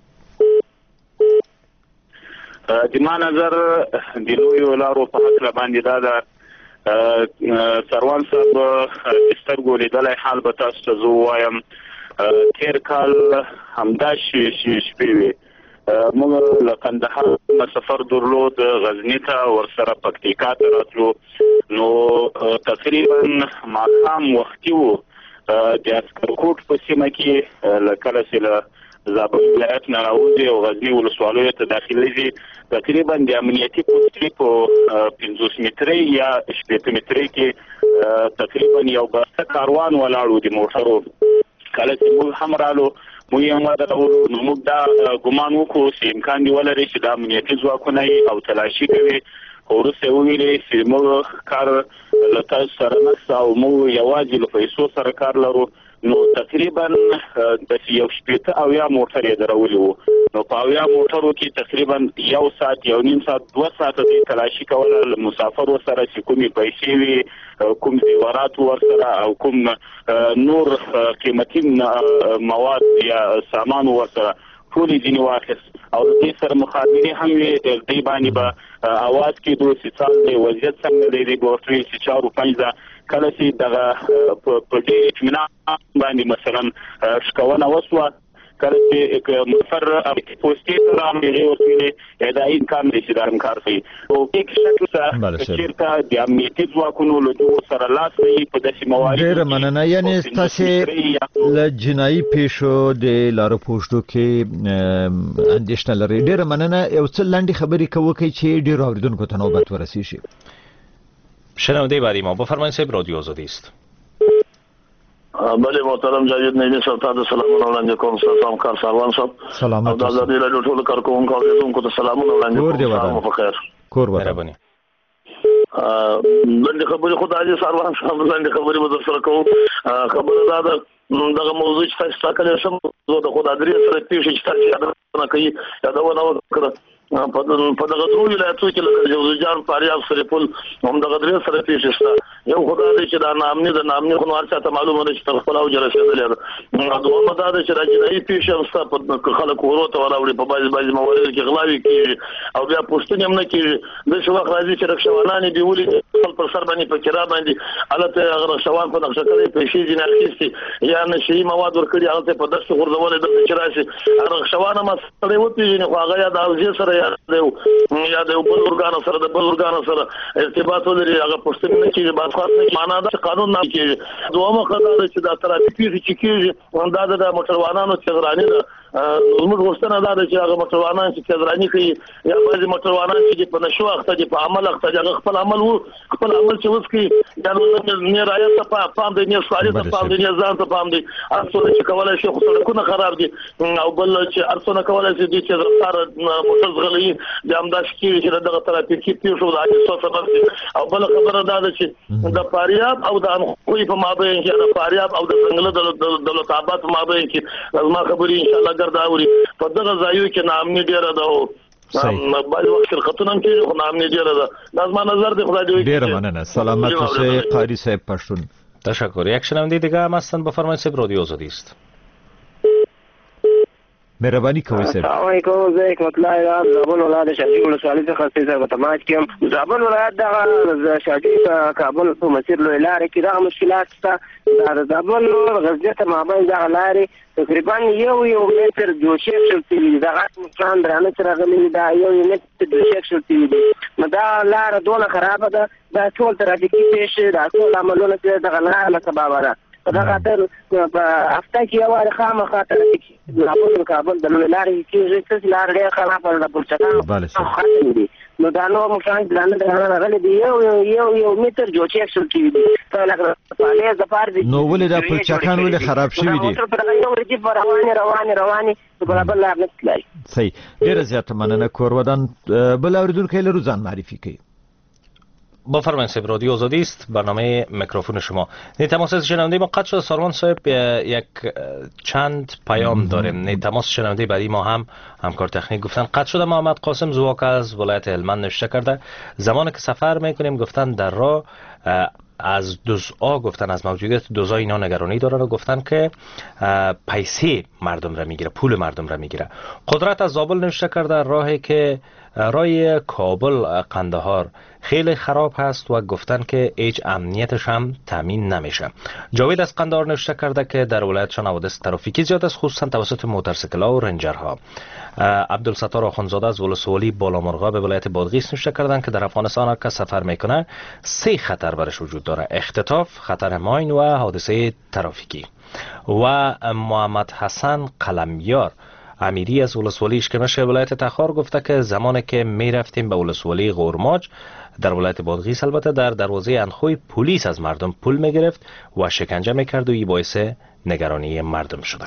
د ما نظر د لویو لارو په هکله باندې دا ده سروان صاحب سترګو لیدلی حال به تاسو ته زه ووایم. تېر کال همدا شپې وې موږ له قندهار سفر درلود غزني ته، ورسره پکتیکا ته راتلو. نو تقریبا ماښام وختي و. د عسکرکوټ په سیمه کې له کله چې له زابل ولایت نه راوځي او غزني ولسوالیو ته داخلېږي، تقریبا د امنیتي پوستې په 50 مترۍ یا 60 مترۍ کې تقریبا یو بسته کاروان ولاړ و د موټرو. کله چې موږ هم رالو موږ یې هم ودرولو، نو موږ دا ګمان وکړو چې امکان دی ولري چې د امنیتي ځواکونه یې او تلاشي کوي. خو وروسته یې وویلې چې موږ کار له تاسو سره نشته او موږ یوازې له پیسو سره کار لرو. نو تقریبا د یو شپېته اویا موټر یې درولي وو. نو په اویا موټرو کې تقریبا یو ساعت، یو نیم ساعت، 2 ساعته دوی تلاشي کوله له مسافرو سره چې کومې پیسې وي، کوم زیورات ورسره او کوم نور قیمتي مواد یا سامان ورسره ټول یې ځینې واخیست. او د دې سره مخابرې هم وي، د دې باندې به اواز کېدو چې څال دی، وضعیت څنګه دی. دی به ورته ویل چې 4 و 5 ده. کله چې دغه په ډېر اطمینان باندې مثلا شکونه وسوه، کله چې مسافر پوستې ته راغی هغې ورته ویلې دا امکان دی چې دا همکار کوي. او هیڅ شک نشته چېرته د امنیتي ځواکونو له دغو سره لاس وي په داسې مواردو. ډېره مننه. یعنې تاسې له جنایي پیښو د لارو په اوږدو کې اندېښنه لرئ. ډېره مننه. یو څه لنډې خبرې وکړئ چې ډېرو اورېدونکو ته نوبت ورسېږي. شنونده بعدی ما بفرمایید صاحب، رادیو آزادی است. بله محترم جاوید نعیمی صاحب ته سلامونه وړاندې کوم. ستاسو همکار سروان صاحب سلامت او د ازادي راډیو ټولو کارکوونکو او اوریدونکو ته سلامونه وړاندې کوم. په خیر کور ورته لنډې خبرې خو د حاجي سروان صاحب لنډې خبرې به در سره کوم. خبره دا ده دغه موضوع چې تاسو ټاکلی شم زه د خدادري سره پیښې چې تاسو یادونه کوي یادونه وکړه. په دغه درو ولایتو کې لکه جوزجان، فاریاب، سرپل هم دغه درې سره پیښې شته. یو خدای دی چې دا نامني د نامني خو هر چا ته معلومه ده چې تر خپل اوجه رسېدلې ده. دومره دا ده چې دا جنایي پیښې هم شته، په خلک ورو ته وراوړي، په بعضې مواردو کې غلاوې کېږي او بیا پوښتنې هم نه کېږي. داسې وخت راځي چې رکشوانان یې بیولي خپل پر سر باندې په کرا باندې هلته هغه رکشوان په نقشه کړی پیسې ځینې اخیستې یا نشهیي مواد ورکړي، هلته یې په دښتې غورځولی دلته چې راشي رکشوان هم سړی وپېژني، خو هغه یا د حوزې سره یا د یو بل ارګانو سره د بل ارګانو سره ارتباط ولري، هغه پوښتنې نه کېږي، باز خاص نه کېږي. معنا ده چې قانون نه کېږي. دویمه خبره ده چې دا ترافیک پیښې چې کېږي دا د موټروانانو تېزراني ده. زموږ غوښتنه دا ده چې هغه موټروانان چې تېزراني کوي یا بعضې موټروانان چې په نشو اخته دي، په عمل اخته دي، هغه خپل عمل چې اوس کوي یا نه رعایت ته پام دی، نه سواري ته پام دی، نه ځان ته پام دی. هر څونه چې کولی شي خو سړکونه خراب دي او بل چې هر څونه کولی شي دوی چې رفتار موټر ځغلوي بیا همداسې کېږي چې د دغه ترافیکي پیښو د حادثو سبب دي. او بله خبره دا ده چې د فاریاب او د انخوی په مابین کې، د فاریاب او د ځنګله د دولت‌آباد په مابین کې زما خبرې انشاءالله ګرد اوري. په دغه ځایو کې ناامني ډېره ده او بعضې وخت شرکتونه هم کېږي خو ناامني ډېره ده. دا زما نظر دی. خدای دې وکړي. ډېره مننه. سلامت اوسئ قاري صاحب پښتون. تشکر. یک شنونده دیگه هم هستن، بفرمایید صاحب. رادیو آزادی است. مهربانی کوئ صاحب. السلام علیکم. زه حکمت الله رام زابل ولایت شاجوی ولسوالۍ څخه سره په تماس کې یم. زابل ولایت دغه شاجوی کابل په مسیر لوی لارې کې دغه مشکلات شته. د زابل غزني ته مابین دغه لارې تقریبا یو متر جوشې شوي دي. دغه نقصان درانه چې راغلي دا یو متر جوشې شوي دي. نو دا لاره دونه خرابه ده، دا ټول ترافیکي پیښې دا ټول عملونه چې دغه لاره له سببه ده. دا خاطر په هفته کې یو وخت خامخا ترافیکي د کابل د لوی لارې کې چې لار ډېره خرابه ده، پرچکان خاص دي. نو دا نو مشان درانه راغلي دي، یو متر جوړ شوی دي. په لکه په زپار دي. نو ولې دا پرچکان ولې خراب شوی دي؟ یو ورځې رواني په بل لار نه تلای. صحیح. ډېر زیات مننه. کورودان بل اوریدونکو له روزان معرفی کوي. بفرمایید صاحب. رادیو آزادی است، برنامه میکروفون شما. تماس شنونده ما قطع شد. ساروان صاحب یک چند پیام داریم. تماس شنونده بعدی ما هم همکار تکنیک گفتن قطع شده. محمد قاسم زواک از ولایت هلمند نوشته کرده زمانی که سفر میکنیم گفتن در راه از دوزا گفتن از موجودیت دوزا اینا نگرانی دارن و گفتن که پیسه مردم را میگیره، پول مردم را میگیره. قدرت از زابل نوشته کرده راهی که راه کابل قندهار خیلی خراب هست و گفتن که هیچ امنیتش هم تامین نمیشه. جاوید از قندهار نوشته کرده که در ولایتشان حوادث ترافیکی زیاد است، خصوصا توسط موتورسیکل‌ها و رنجرها. عبدالستار آخوندزاده از ولسوالی بالامرغاب به ولایت بادغیس نوشته کردن که در افغانستان که سفر میکنه 3 خطر برش وجود داره: اختطاف، خطر ماین و حادثه ترافیکی. و محمد حسن قلمیار امیری از ولسوالی اشکمش ولایت تخار گفته که زمانی که می رفتیم به ولسوالی غورماج در ولایت بادغیس البته در دروازه انخوی پلیس از مردم پول می گرفت و شکنجه می کرد و این باعث نگرانی مردم شده.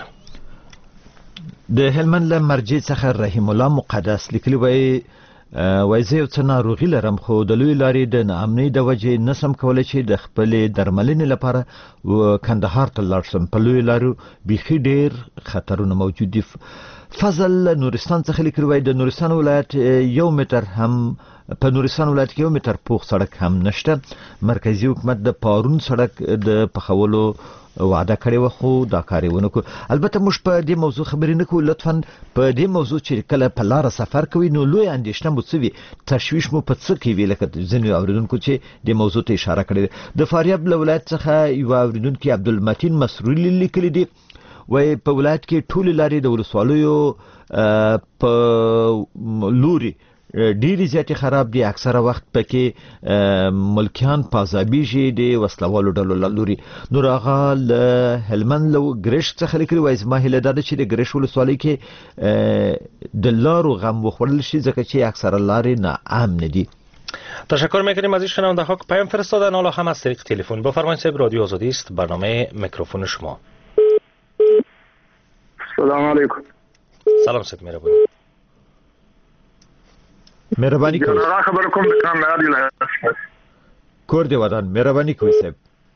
د هلمند له مرجع څخه رحیم الله مقدس لیکلی وای زه یو څه ناروغي لرم خو د لوی لارې د ناامنۍ د وجې نسم کولی چې د خپلې درملنې لپاره کندهار ته لاړ شم. په لویو لارو بیخي ډېر خطرونه موجود دي. فضل نورستان څخه لیکلی وای د نورستان ولایت یو متر هم په نورستان ولایت کې 1 متر پوخ سړک هم نشته. مرکزی حکومت د پارون سړک د پخولو وعده کړې و خو دا کار یې ونه کړ. البته موږ په دې موضوع خبرې نه کوو. لطفا په دې موضوع چې کله په لاره سفر کوي نو لوی اندېښنه مو څه وي، تشویش مو په څه کې وي، لکه ځینې اوریدونکو چې دې موضوع ته اشاره کړې ده. د فاریاب له ولایت څخه یو اوریدونکي عبدالمتین مسرولی لیکلي دي وای په ولایت کې ټولې لارې د ولسوالیو په لوري ډیری زیاتې خراب دي. اکثره وخت پکې ملکیان پازابیږي د وسلوالو ډلو لوري. نور هغه له هلمند له ګرش څخه لیکلي وای زما هیله دا ده چې د ګرش ولسوالۍ کې د لارو غم وخوړل شي ځکه چې اکثره لارې ناامن دي. تشکر میکنیم از این شنونده ها که پیام فرستادن. حالا هم از طریق تلفن. بفرمایید صاحب. رادیو آزادی است، برنامه میکروفون شما. سلام علیکم. سلام صاحب. مهربانی کوئ. جنرال خبر کوم د کاندهار ولایت کور دی ودان. مهربانی کوئ صاحب.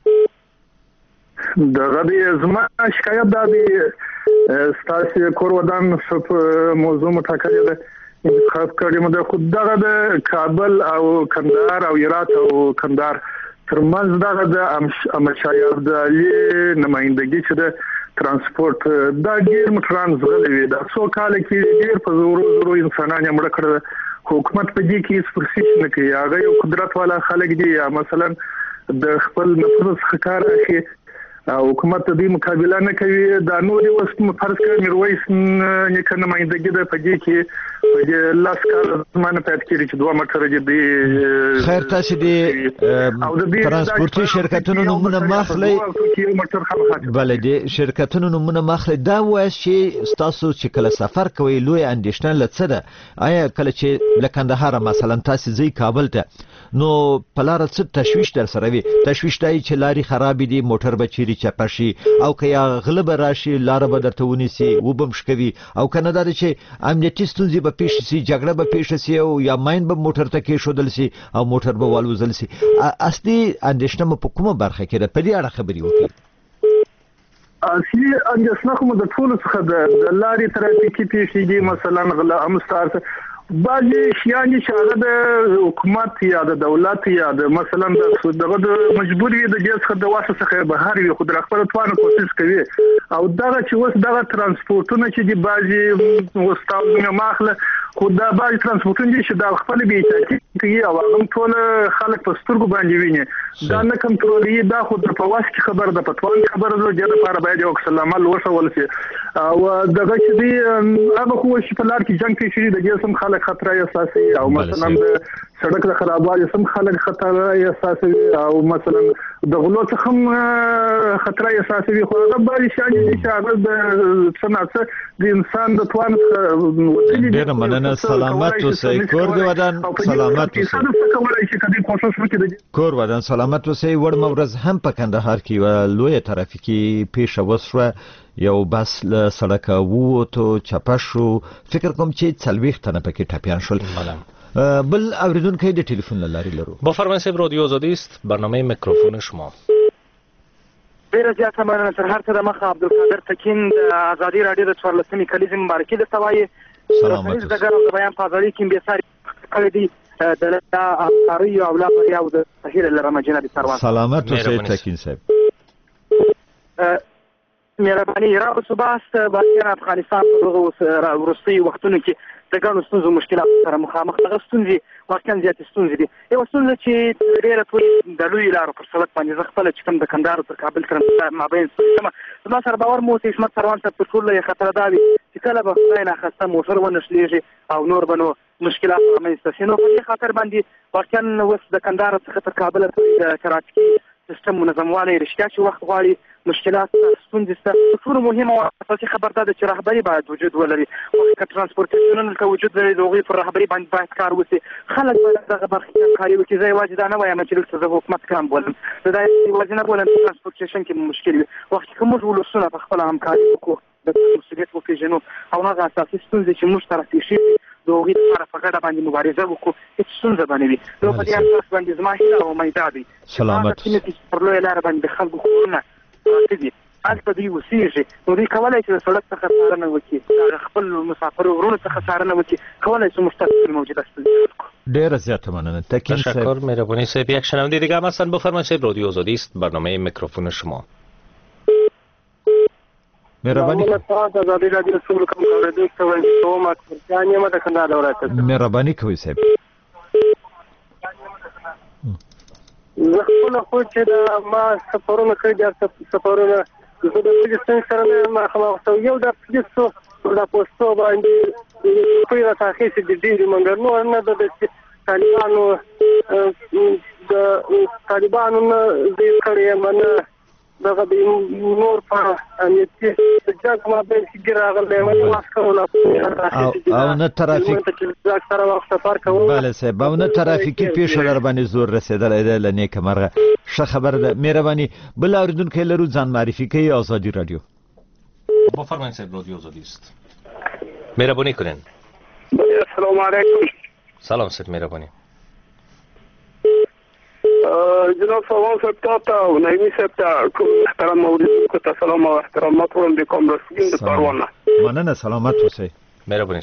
دغه دې زما شکایت دا دی ستاسو کور ودان په موضوع متکلم ده خاص کړي مده خود دغه د کابل او کندهار او هرات او کندهار ترمنځ دغه د امشایار د نمائندګي چې د ترانسپورت دا ډیر موټران زغلي دا څو کال کې ډیر په زورو انسانان مړ کړل. حکومت په دې کې هیڅ پرسیش نه کوي. هغه یو قدرت والا خلک دي یا مثلا د خپل نفوذ ښکار اخی او حکومت دې مقابله نه کوي. دا نور اوس فرض کړئ میرویس نیکه نمائندګي د په دې کې په لاس کال زمانه پات کړي چې 2 موټر دي. خیر تاسو دې ترانسپورتي شرکتونو نومونه ماخلي بل دې شرکتونو نومونه ماخلي. دا وایي چې تاسو چې کله سفر کوئ لوی اندېښنه لڅه ده. آیا کله چې لکندهار مثلا تاسو ځي کابل ته نو پلار څه تشویش در سره وي؟ تشویش دی چې لاري خراب دي، موټر بچيري چپشي او که یا غلب راشي لار به درته ونیسي وبم شکوي او کنه دا چې امنیتي ستونزې به پیښ شي، جګړه به پیښ شي او یا ماین به موټر ته کې شودل شي او موټر به والوزل شي. اصلي اندېښنه مو په کومه برخه کې ده؟ په دې اړه خبرې وکړئ. اصلي اندېښنه خو د ټولو څخه د لارې ترافیکي پیښې دي، مثلا غلا امستار بعضی شیان چې هغه د حکومت یا د دولت یا د مثلا د مجبوري د دې څخه د واسطه څخه بهر وي خو د خپل توان کوشش کوي او دغه چې اوس دغه ترانسپورتونه چې دی بعضی وستاو ماخله خو دا بعضی ترانسپورتونه چې د خپل بیت کوي او هغه ټول خلک په سترګو باندې ویني دا نه کنټرولي دا خو د پواس کې خبر د پتوان خبر د جره لپاره باید یو سلام الله وشول شي او دغه چې دی هغه خو چې په لار کې جنگ کې شي د دې سم خلک خطر اساسي او مثلا د سړک د خرابوالي سم خلک خطر اساسي او مثلا د غلو څخه خطر اساسي خو هغه باري شان چې هغه د صنعت د انسان د توان ډیر مننه سلامت اوسئ کور دی ودان سلامت اوسئ کور ودان سلامت اوسئ وړ مورز هم په کندهار کې و لوی ترافیکي پیښه وسوه یو بس له سړک ووتو چپه شو فکر کوم چې 40 تنه پکې ټپیان شول بل اوریدونکو د ټلیفون لارې لرو بفرمایید صاحب رادیو آزادی است برنامه میکروفون شما ډیره زیاته مننه تر هر څه د مخه عبدالقادر تکین د آزادي رادیو د 14مې کلیزې مبارکي درته وایي سلامت د ګرم د بیان په ازادي کې بېساري کړی دي د افکاري او لا پریا او د صحیح لرمه جناب سروان سلامت اوسئ تکین صاحب مهرباني را صباست باید افغانستان په وروستي وختونو کې د ګڼو ستونزو مشکلاتو سره مخامخ دغه ستونزې واقعا زیاتې ستونزې دي یوه ستونزه چې ډېره ټولې د لویو لارو پر سړک باندې زه خپله چې کوم د کندهار تر کابل تر مابین یم زما سره باور مو اوسئ عصمت سروان صاحب تر ټولو یې خطره دا وي چې کله به خدای ناخسته موټر ونښلېږي او نور به نو مشکلات رامنځته شي نو په دې خاطر باندې واقعا اوس د کندهار څخه تر کابله پورې د ترافیکي سیستم منظموالی رښتیا چې وخت غواړي مشکلات ستونزې سته ټولو مهمه او اساسي خبر دا ده چې رهبري باید وجود ولري که ترانسپورټیشنونه که وجود لري د هغوی پر رهبري باندې باید کار وشي خلک باید دغه برخې کې همکاري وکړي زه یوازې دا نه وایم چې دلته زه حکومت کم بولم زه دا یوازې نه بولم چې ترانسپورټیشن کې مشکل وي وخت کې موږ ولسونه په خپله همکاري وکړو د مسؤلیت وپېژنو او هغه اساسي ستونزې چې موږ سره پېښې وي د هغوی لپاره په ګډه باندې مبارزه وکړو هېڅ ستونزه به نه وي نو په دې اساس باندې زما هیله او امید دا دی سلامت چې پر لویه لاره باندې د خلکو کورونه پراته دي هلته دوی اوسېږي نو دوی کولی شي د سړک څخه څارنه وکړي خپل مسافرو غرونو څخه څارنه وکړي کولی شي موږ ته موجوده ستونزې حل کړو ډیره زیاته مننه تکین صاحب تشکر مهربانی صاحب یک شنونده دیگه هم هستن بفرمایید صاحب رادیو آزادی است برنامه میکروفون شما مهربانی آزادی رادیو ټول کوم اوریدونکو ته وایم کوم اکثریت یې د کندهار ولایت مهرباني کوئ صاحب زه خپله خو چې د ما سفرونه کړي دي سفرونه زه د پولیسو سره مې مخامخ شوی یو د پولیسو د پوسټو باندې په راته اخیستې دي ډېرې مګر نور نه د طالبانو نه زه کړی یم نه دغه د نور په امنیتي د جنګ مابین کې ګیر راغلی یم او نه ترافیک سره وخت سفر کوم بله صاحب او نه ترافیکي پیښه در باندې زور رسېدلی دی له نیکه مرغه ښه خبره ده مهرباني بل اورېدونکی لرو ځان معرفي کوي آزادی رادیو بفرمایید صاحب رادیو آزادی است مهربانی کنین السلام علیکم سلام صاحب مهربانی جناب سلام صاحب تاته او نایمی صاحب ته کوم محترم اوریدونکو ته سلام او احترامات وړاندې کوم رسیدین د کاروانه مننه سلامت اوسئ مهرباني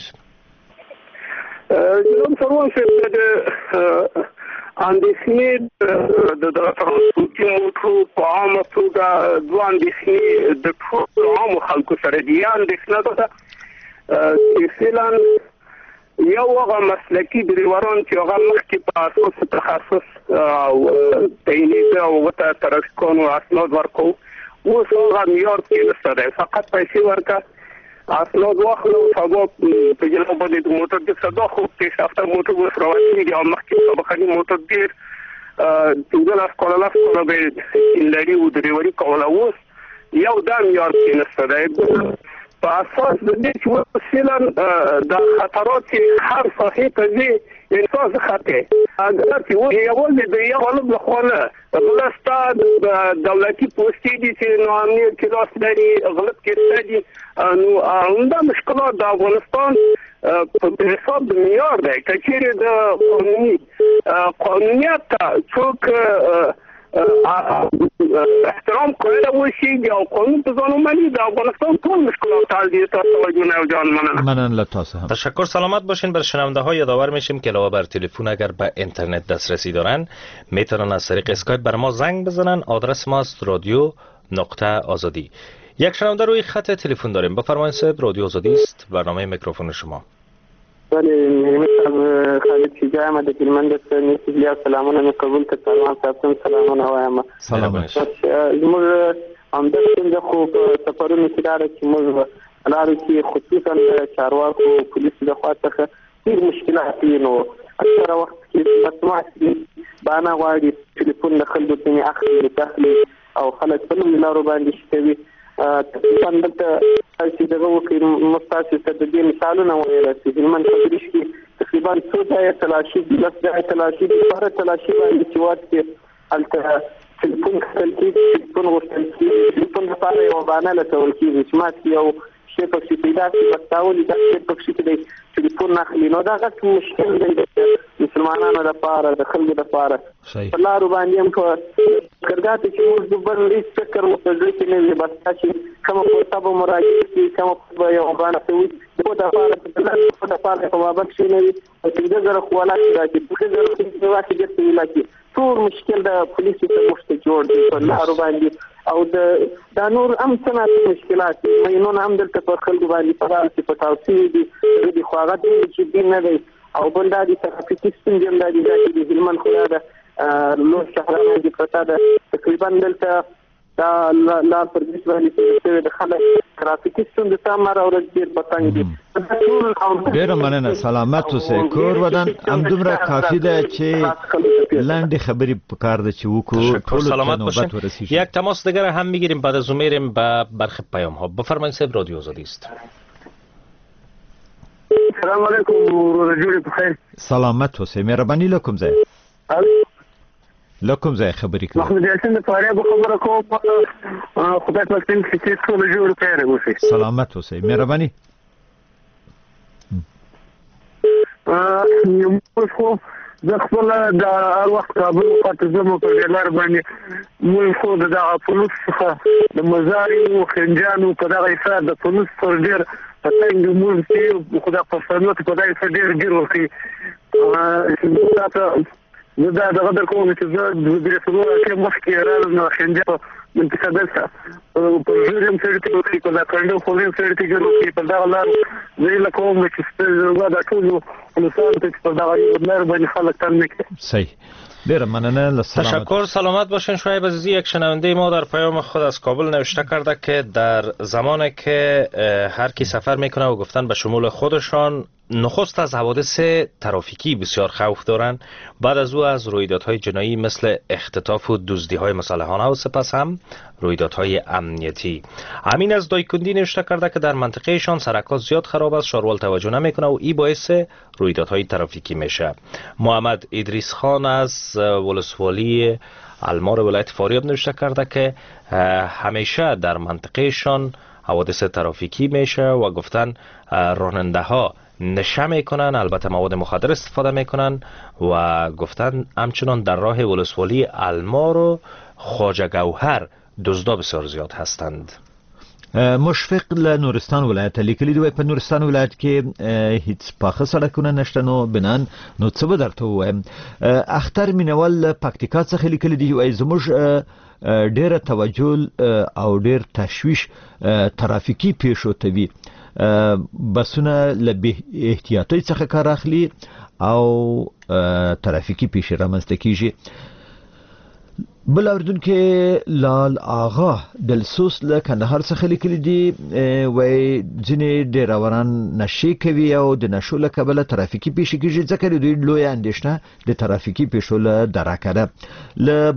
جناب سروان صاحب د اندېښنې د ترانسپورټي موټرو په عامه توګه دوه اندېښنې د ټولو عامو خلکو سره دي یا اندېښنه ده چې فعلا یو هغه مسلکي ډریوران چې هغه مخکې په اساس تخصص او تعینېده او ورته ترافیکانو اسناد ورکوو اوس هغه معیار کې نشته دی فقط پیسې ورکړه اسناد واخلو سبا په جلو باندې د موټر د صدا خو پیشرفته موټر اوس روانېږي او مخکې سابقني موټر ډېر 15 کاله به لري او ډریوري کوله اوس یو دا معیار کې نشته دی په اساس د دې چې فعلا د خطرات چې هر ساحې ته ځي انسان خطر اگر چې یوازې د یو غلط لخوا نه غلستا د دولتي پوستې دي چې نو امنیت کې لاس لري غلط کې دي نو همدا مشکلات د افغانستان په حساب د معیار دی که چیرې د قانونیت ته څوک احترام قائل وشي او قانون په ځان ومني د افغانستان ټول مشکلات حل دي. تاسو توجه نه جان منن لطاسه. تشکر. سلامت باشین. بر شنونده ها یادآور میشیم که علاوه بر تلفن اگر به اینترنت دسترسی دارن میتونن از طریق اسکایپ بر ما زنگ بزنن. آدرس ما است رادیو.آزادی. یک شنونده روی خط تلفن داریم. بفرمایید صاحب. رادیو آزادی است. برنامه میکروفون شما. بله میتونم خالد شجاع ما د هلمند څخه نیسي. سلامونه مې قبول کړ. سلام تاسو سلامونه وایم. سلام. زموږ همدغه خو په سفرونو کې دا چې موږ لارو کې خصوصا چارواکو پولیسو د خوا څخه ډېر مشکلات دي. نو اکثره وخت کې مسموعات باندې غواړي ټلیفون د خلکو څخه اخلي داخلي او خلک په نوم لارو باندې شتوي. تقریبا دلته چې دغه وکړي مستاسي ته د دې مثالونه ویل چې هلمند په دریش کې تقریبا څو ځای تلاشي دي. لس ځای تلاشي دي. هر تلاشي باندې چې واټ الته تلفون خپل کې تلفون ورته تلفون لپاره یو باندې لټول کېږي چې ماته یو شی په څه پیدا شي بستاولي دا شی په څه کې تلفون نخلي. نو دا غټ مشکل دی مسلمانانو لپاره د خلکو لپاره. په لارو باندې هم په کرګات چې موږ د بل هیڅ فکر متوجه کې نه وي. بس چې کوم په تاسو مراجعه کې کوم په یو باندې ته وي د لپاره په بابت شي نه وي. چې د زره خوالات راځي په زره کې په واسطه کې ویل ټول مشکل د پولیسو ته مشته جوړ دي په لارو باندې او د نور هم څه مشکلات مینون هم دلته په خلکو باندې پرال چې په تاسو دي د خواغه دي چې دین نه دی او بل دا د ترافیکي ستونزې هم د دې هلمند خو دا لوی شهرانو کې پتا ده تقریبا دلته دا لار پر دې باندې د خلک ترافیکي ستونزې تامر او ډېر پتنګ دي. ډېر مننه. سلامت اوسئ. کور ودان همدومره کافی ده چې لاندې خبرې پکار ده چې وکړو. ټول سلامت باشین. یک تماس دیگر هم میگیریم بعد از اون میریم به برخی پیام ها. بفرمایید صاحب. رادیو آزادی است. سلام علیکم. روزه بخیر. سلامت اوسئ. مهرباني لکم ځای. لکم ځای خبرې کوي. محمد یاسین د فاریاب خبره کوم. خدای په تاسو کې ټول جوړ کړی اوسئ. سلامت اوسئ. مهرباني. موږ خو د خپل د هر وخت کابل خاطر زمو په لار باندې موږ خو د پولیس څخه د مزاري او خنجانو په دغه حساب د پولیس پر ډیر پتنګ موږ چې خو د پښتنو په دغه حساب ډیر ورخي. دا دغه د کوم چې د درسونو کې مخکې راځنه خنجان منتخبته په جوړم سره کې په دا کندو خو یې سره کې په دا لار زه له کوم چې ستاسو دا ټول ولسان ته په دا لار باندې خلک تر نه. صحیح. ډیر مننه. تشکر. سلامت باشین. شعیب عزیزی یک شنونده ما در پیام خود از کابل نوشته کرده که در زمانی که هر کی سفر میکنه و گفتن به شمول خودشان نخست از حوادث ترافیکی بسیار خوف دارند. بعد از او از رویدادهای جنایی مثل اختطاف و دزدی‌های مسلحانه و سپس هم رویدادهای امنیتی. امین از دایکندی نوشته کرده که در منطقهشان سرکات زیاد خراب است. شاروال توجه نمیکنه و این باعث رویدادهای ترافیکی میشه. محمد ادریس خان از ولسوالی المار ولایت فاریاب نوشته کرده که همیشه در منطقهشان حوادث ترافیکی میشه و گفتن راننده ها نشه میکنن، البته مواد مخدر استفاده میکنن و گفتن همچنان در راه ولسوالی المار و خواجه گوهر دزدا بسیار زیاد هستند. مشفق له نورستان ولایت لیکلی دی په نورستان ولایت کې هیڅ پاخه سړکونه نشته نو بنان نو څه به درته وایم. اختر مینوال پکتیکا څخه لیکلی دی وای زموږ ډیره توجه او ډیر تشویش ترافیکی پیښو ته وی بسونه له به احتیاطي څخه کار اخلي او ترافیکی پیښې رامنځته کیږي. بل اردن کې لال آغا دلسوس له کندهار څخه لیکلي دي وای ځینې ډیروران نشي کوي او د نشو له کبله ترافیکي پیښې کیږي ځکه دوی لوی اندېښنه د ترافیکي پیښو له درکه ده. له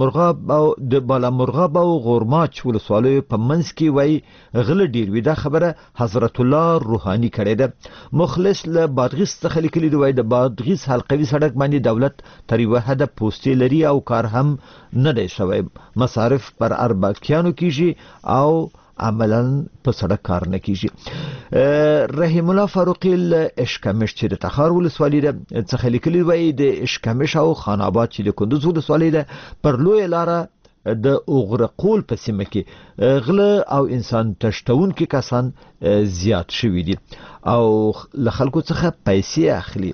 بالامرغاب او غورماچ ولسوالیو په منځ کې وای غله ډیر وي. دا خبره حضرت الله روحاني کړې ده. مخلص له بادغیس څخه لیکلي دی وای د بادغیس حلقوي سړک باندې دولت تر یوه حده پوسټې لري او کار هم نه دی شوی. مصارف پر اربکیانو کیږي او عملاً په سړک کار نه کیږي. رحیم الله فاروقی اشکمش چې د تخار ولسوالۍ ده څخه لیکلي وایي د اشکمش او خان آباد چې د کندوز ولسوالۍ ده پر لوی لاره د اوغرقول په سیمه کې غله او انسان تشتونکي کسان زیات شوي دي او له خلکو څخه پیسې اخلي.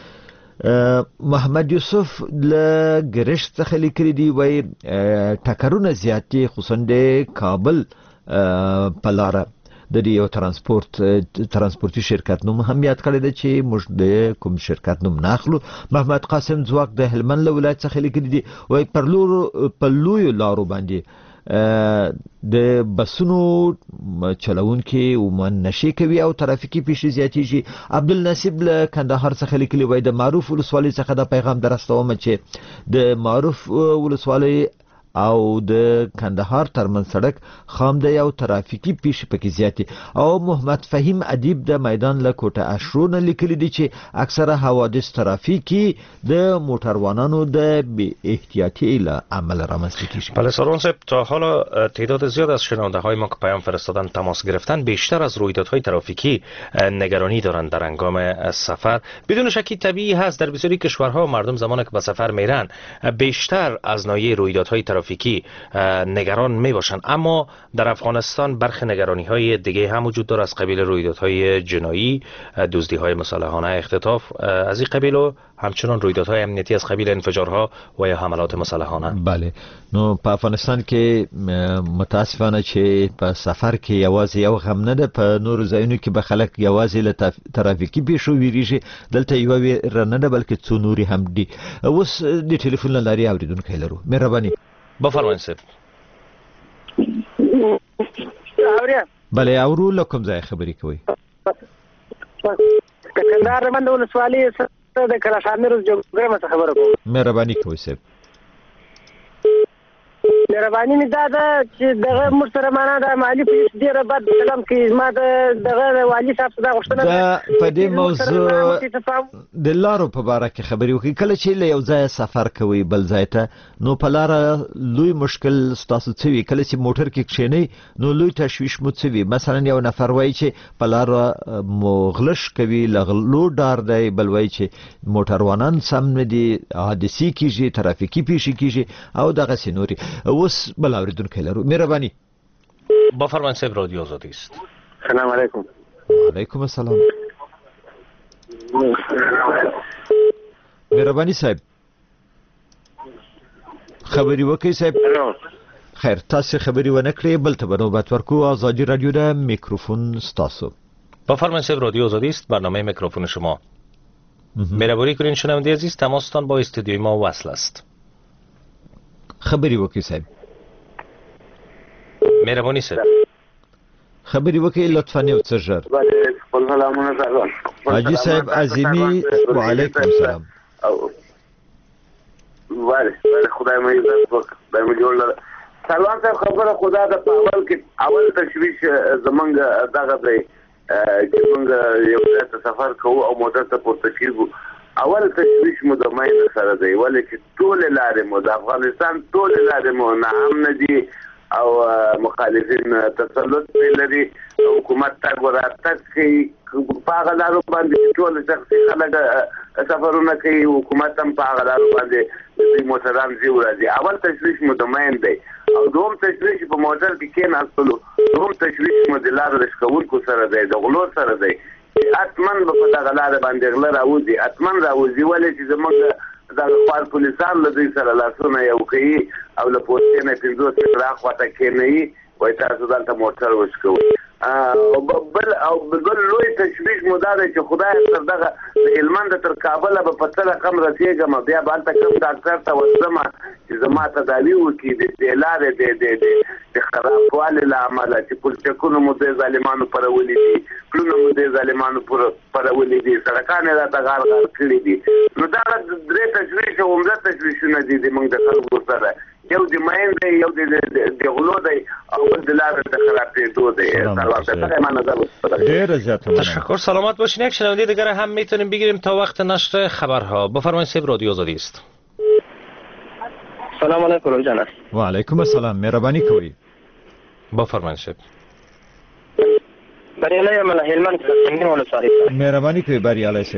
محمد یوسف له ګرشت څخه لیکلي دی وایي ټکرونه زیات دي خصوصا د کابل په لاره د دې یو ترانسپورتي شرکت نوم هم یاد کړی دی چې موږ د کوم شرکت نوم نه اخلو. محمد قاسم ځواک د هلمند له ولایت څخه لیکلي دی وایي په لویو لارو باندې د بسونو چلوونکي عموماً نشي کوي او ترافیکي پیښې زیاتېږي. عبدالنصیب له کندهار څخه لیکلي وایي د معروف ولسوالۍ څخه دا پیغام درستوم چې د معروف ولسوالۍ او د کندهار ترمن سړک خام دی او ترافیکي پیښې پکې زیاتې. او محمد فهیم ادیب د میدان له کوټه اشرونه لیکلي دي چې اکثره حوادث ترافیکی د موټروانانو د بی احتیاطی له عمل رامنځته کیږي. بله سروان صاحب، تا حالا تعداد زیاد از شنونده های ما که پیام فرستادن تماس گرفتن بیشتر از رویدادهای ترافیکی نگرانی دارند در هنگام سفر. بدون شکی طبیعی هست در بسیاری کشورها مردم زمانی که به سفر میرن بیشتر از ناحیه رویدادهای ترافیکی نگران می باشند، اما در افغانستان برخی نگرانی های دیگه هم وجود داره از قبیل رویدادهای جنایی، دزدی های مسلحانه، اختطاف از این قبیل و همچنان رویدادهای امنیتی از قبیل انفجارها و یا حملات مسلحانه. بله، نو په افغانستان کې متاسفانه چې په سفر کې یوازې یو غم نه ده، په نورو ځایونو کې به خلک یوازې له ترافیکي پیښو ویریږي، دلته یو ویره نه ده بلکې څو نوري هم دي. اوس د ټلیفون له لارې اوریدونکي لرو. مهرباني بفرمایئ صاحب. بله اورو له کوم ځای خبرې کوي؟ کندهار رمند ولسوالۍ د کلاشامیر جوګرم څخه خبره کوم. مهرباني کوئ صاحب. مهرباني مې دا ده چې دغه موږ سره معنا د مالی پولیس ډېره بد چلم کوي. زما دغه والي صاحب څخه دا غوښتنه ده په دې موضوع د لارو په باره کې خبرې وکړي. کله چې له یو ځایه سفر کوئ بل ځای ته نو په لاره لوی مشکل ستاسو څه وي؟ کله چې موټر کې کښېنئ نو لوی تشویش مو څه وي؟ مثلا یو نفر وایي چې په لاره مو غلش کوي، له غلو ډار دی، بل وایي چې موټروانان سم نه دي، حادثې کېږي، ترافیکي پیښې کېږي او دغسې نورې. اوس بل اوریدونکی لرو. مهرباني بفرمایئ صاحب، رادیو آزادی است. سلام علیکم. وعلیکم السلام. مهرباني صاحب خبري وکړئ صاحب. خیر، تاسو خبري ونه کړئ بل ته به نوبت ورکو. آزادی رادیو ده، میکروفون ستاسو. بفرمایئ صاحب، رادیو آزادی است، برنامه میکروفون شما. مهربانی کنین شنونده عزیز، تماستان با استودیوی ما وصل است. خبري وکړئ صاحب. مهرباني صاحب خبري وکړئ لطفا یو څه ژر. حاجی صاحب عظیمی وعلیکم السلام. بله خدای مې عزت وکړي، خدای مې جوړ لره. سلام صاحب، خبره خدا د اول کې اول تشویش زمونږ دغه دی چې موږ یو ځای ته سفر کوو او موټر ته پورته کېږو، اول تشویش مو د ماین سره دی، ولې چې ټولې لارې مو د افغانستان ټولې لارې مو ناامنه دي او مخالفین تسلط پرې لري. حکومت تګ وراتګ کوي په هغه لارو باندې، ټول شخصي خلک سفرونه کوي، حکومت هم په هغه لارو باندې د موټران ځي ورځي. اول تشویش مو د ماین دی او دوم تشویش په موټر کې کېناستلو، دوم تشویش مو د لارو د شکونکو سره دی، د غلو سره دی. اتمن به په دغه لاره باندې غله راوځي، اتمن راوځي، ولې چې زموږ دغه خوار پولیسان له دوی سره لاسونه یو کوي او له پوستې نه 50 متره خواته کېنوي، وایي تاسو دلته موټر وچکوئ. بل لوی تشویش مو دا دی چې خدای تر دغه هلمند تر کابله به په څه رقم رسېږم، بیا به هلته کوم ډاکټر ته ورځم چې زما تداوي وکړي د دې لارې د خرابوالي له امله چې پلچکونه مو د ظالمانو پرولي دي، پلونه مو د ظالمانو پرولي دي، سړکان یې راته غار غار کړي دي. نو دا درې تشویش او عمده تشویشونه دي زموږ د خلکو سره، یو د ماین دی، یو د غلو دی او بل د لارې د خرابېدو دی. تشکر، سلامت باشین. یک شنونده دیگر هم میتونیم بگیریم تا وقت نشر خبرها. بفرمایید صاحب، رادیو آزادی است. سلام علیکم جناب. و علیکم السلام. مهربانی کوي. بفرمایید صاحب. بریالی یم له هلمند څخه سنګین ولسوالۍ. مهرباني کوي بریالی صاحب.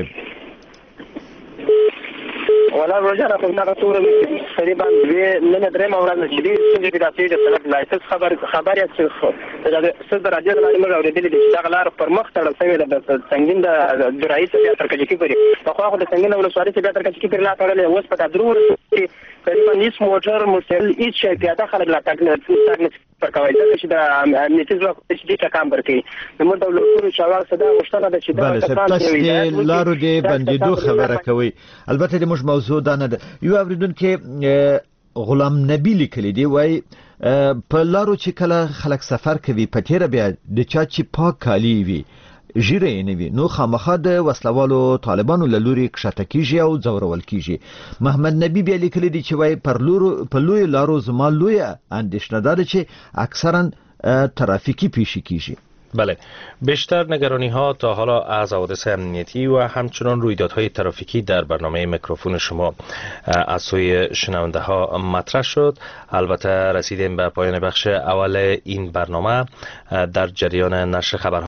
ولا روزه را په دغه تور تقریبا نن درېمه ورځ چې دې څنګه د تاسو د سړک لایسنس خبر یې څه د راځي د موږ اورېدلې چې دغه لار پر مخ تړل شوې ده څنګه د درایي څخه تر کچې پورې په خو د څنګه ولسوالۍ څخه تر کچې پورې لا تړلې اوس په درور تقریبا هیڅ موټر مسل هیڅ شي پیاده خلک لا تاګ پر کوي چې د امنیتي ځواک چې دې کام ورکړي نو د ولکونو شواغ صدا غوښتنه ده چې دا تاسو د لارو د بندیدو خبره کوي. البته د موږ موضوع دا نه ده. یو اوریدونکو غلام نبی لیکلی دی وای په لارو چې کله خلک سفر کوي په تیر بیا د چا چې پاک کالی وي ژیره نه وي نو خامخا د وسلوالو طالبانو له لوري کښته کیږي او ځورول کیږي. محمد نبی بیا لیکلی دی چې وای په لوی لارو زما لوی اندیشنه ده چې اکثرا ترافیکی پیش کیږي. بله، بیشتر نگرانی ها تا حالا از حوادث امنیتی و همچنان رویدادهای ترافیکی در برنامه میکروفون شما از سوی شنونده ها مطرح شد. البته رسیدیم به پایان بخش اول این برنامه. در جریان نشر خبرها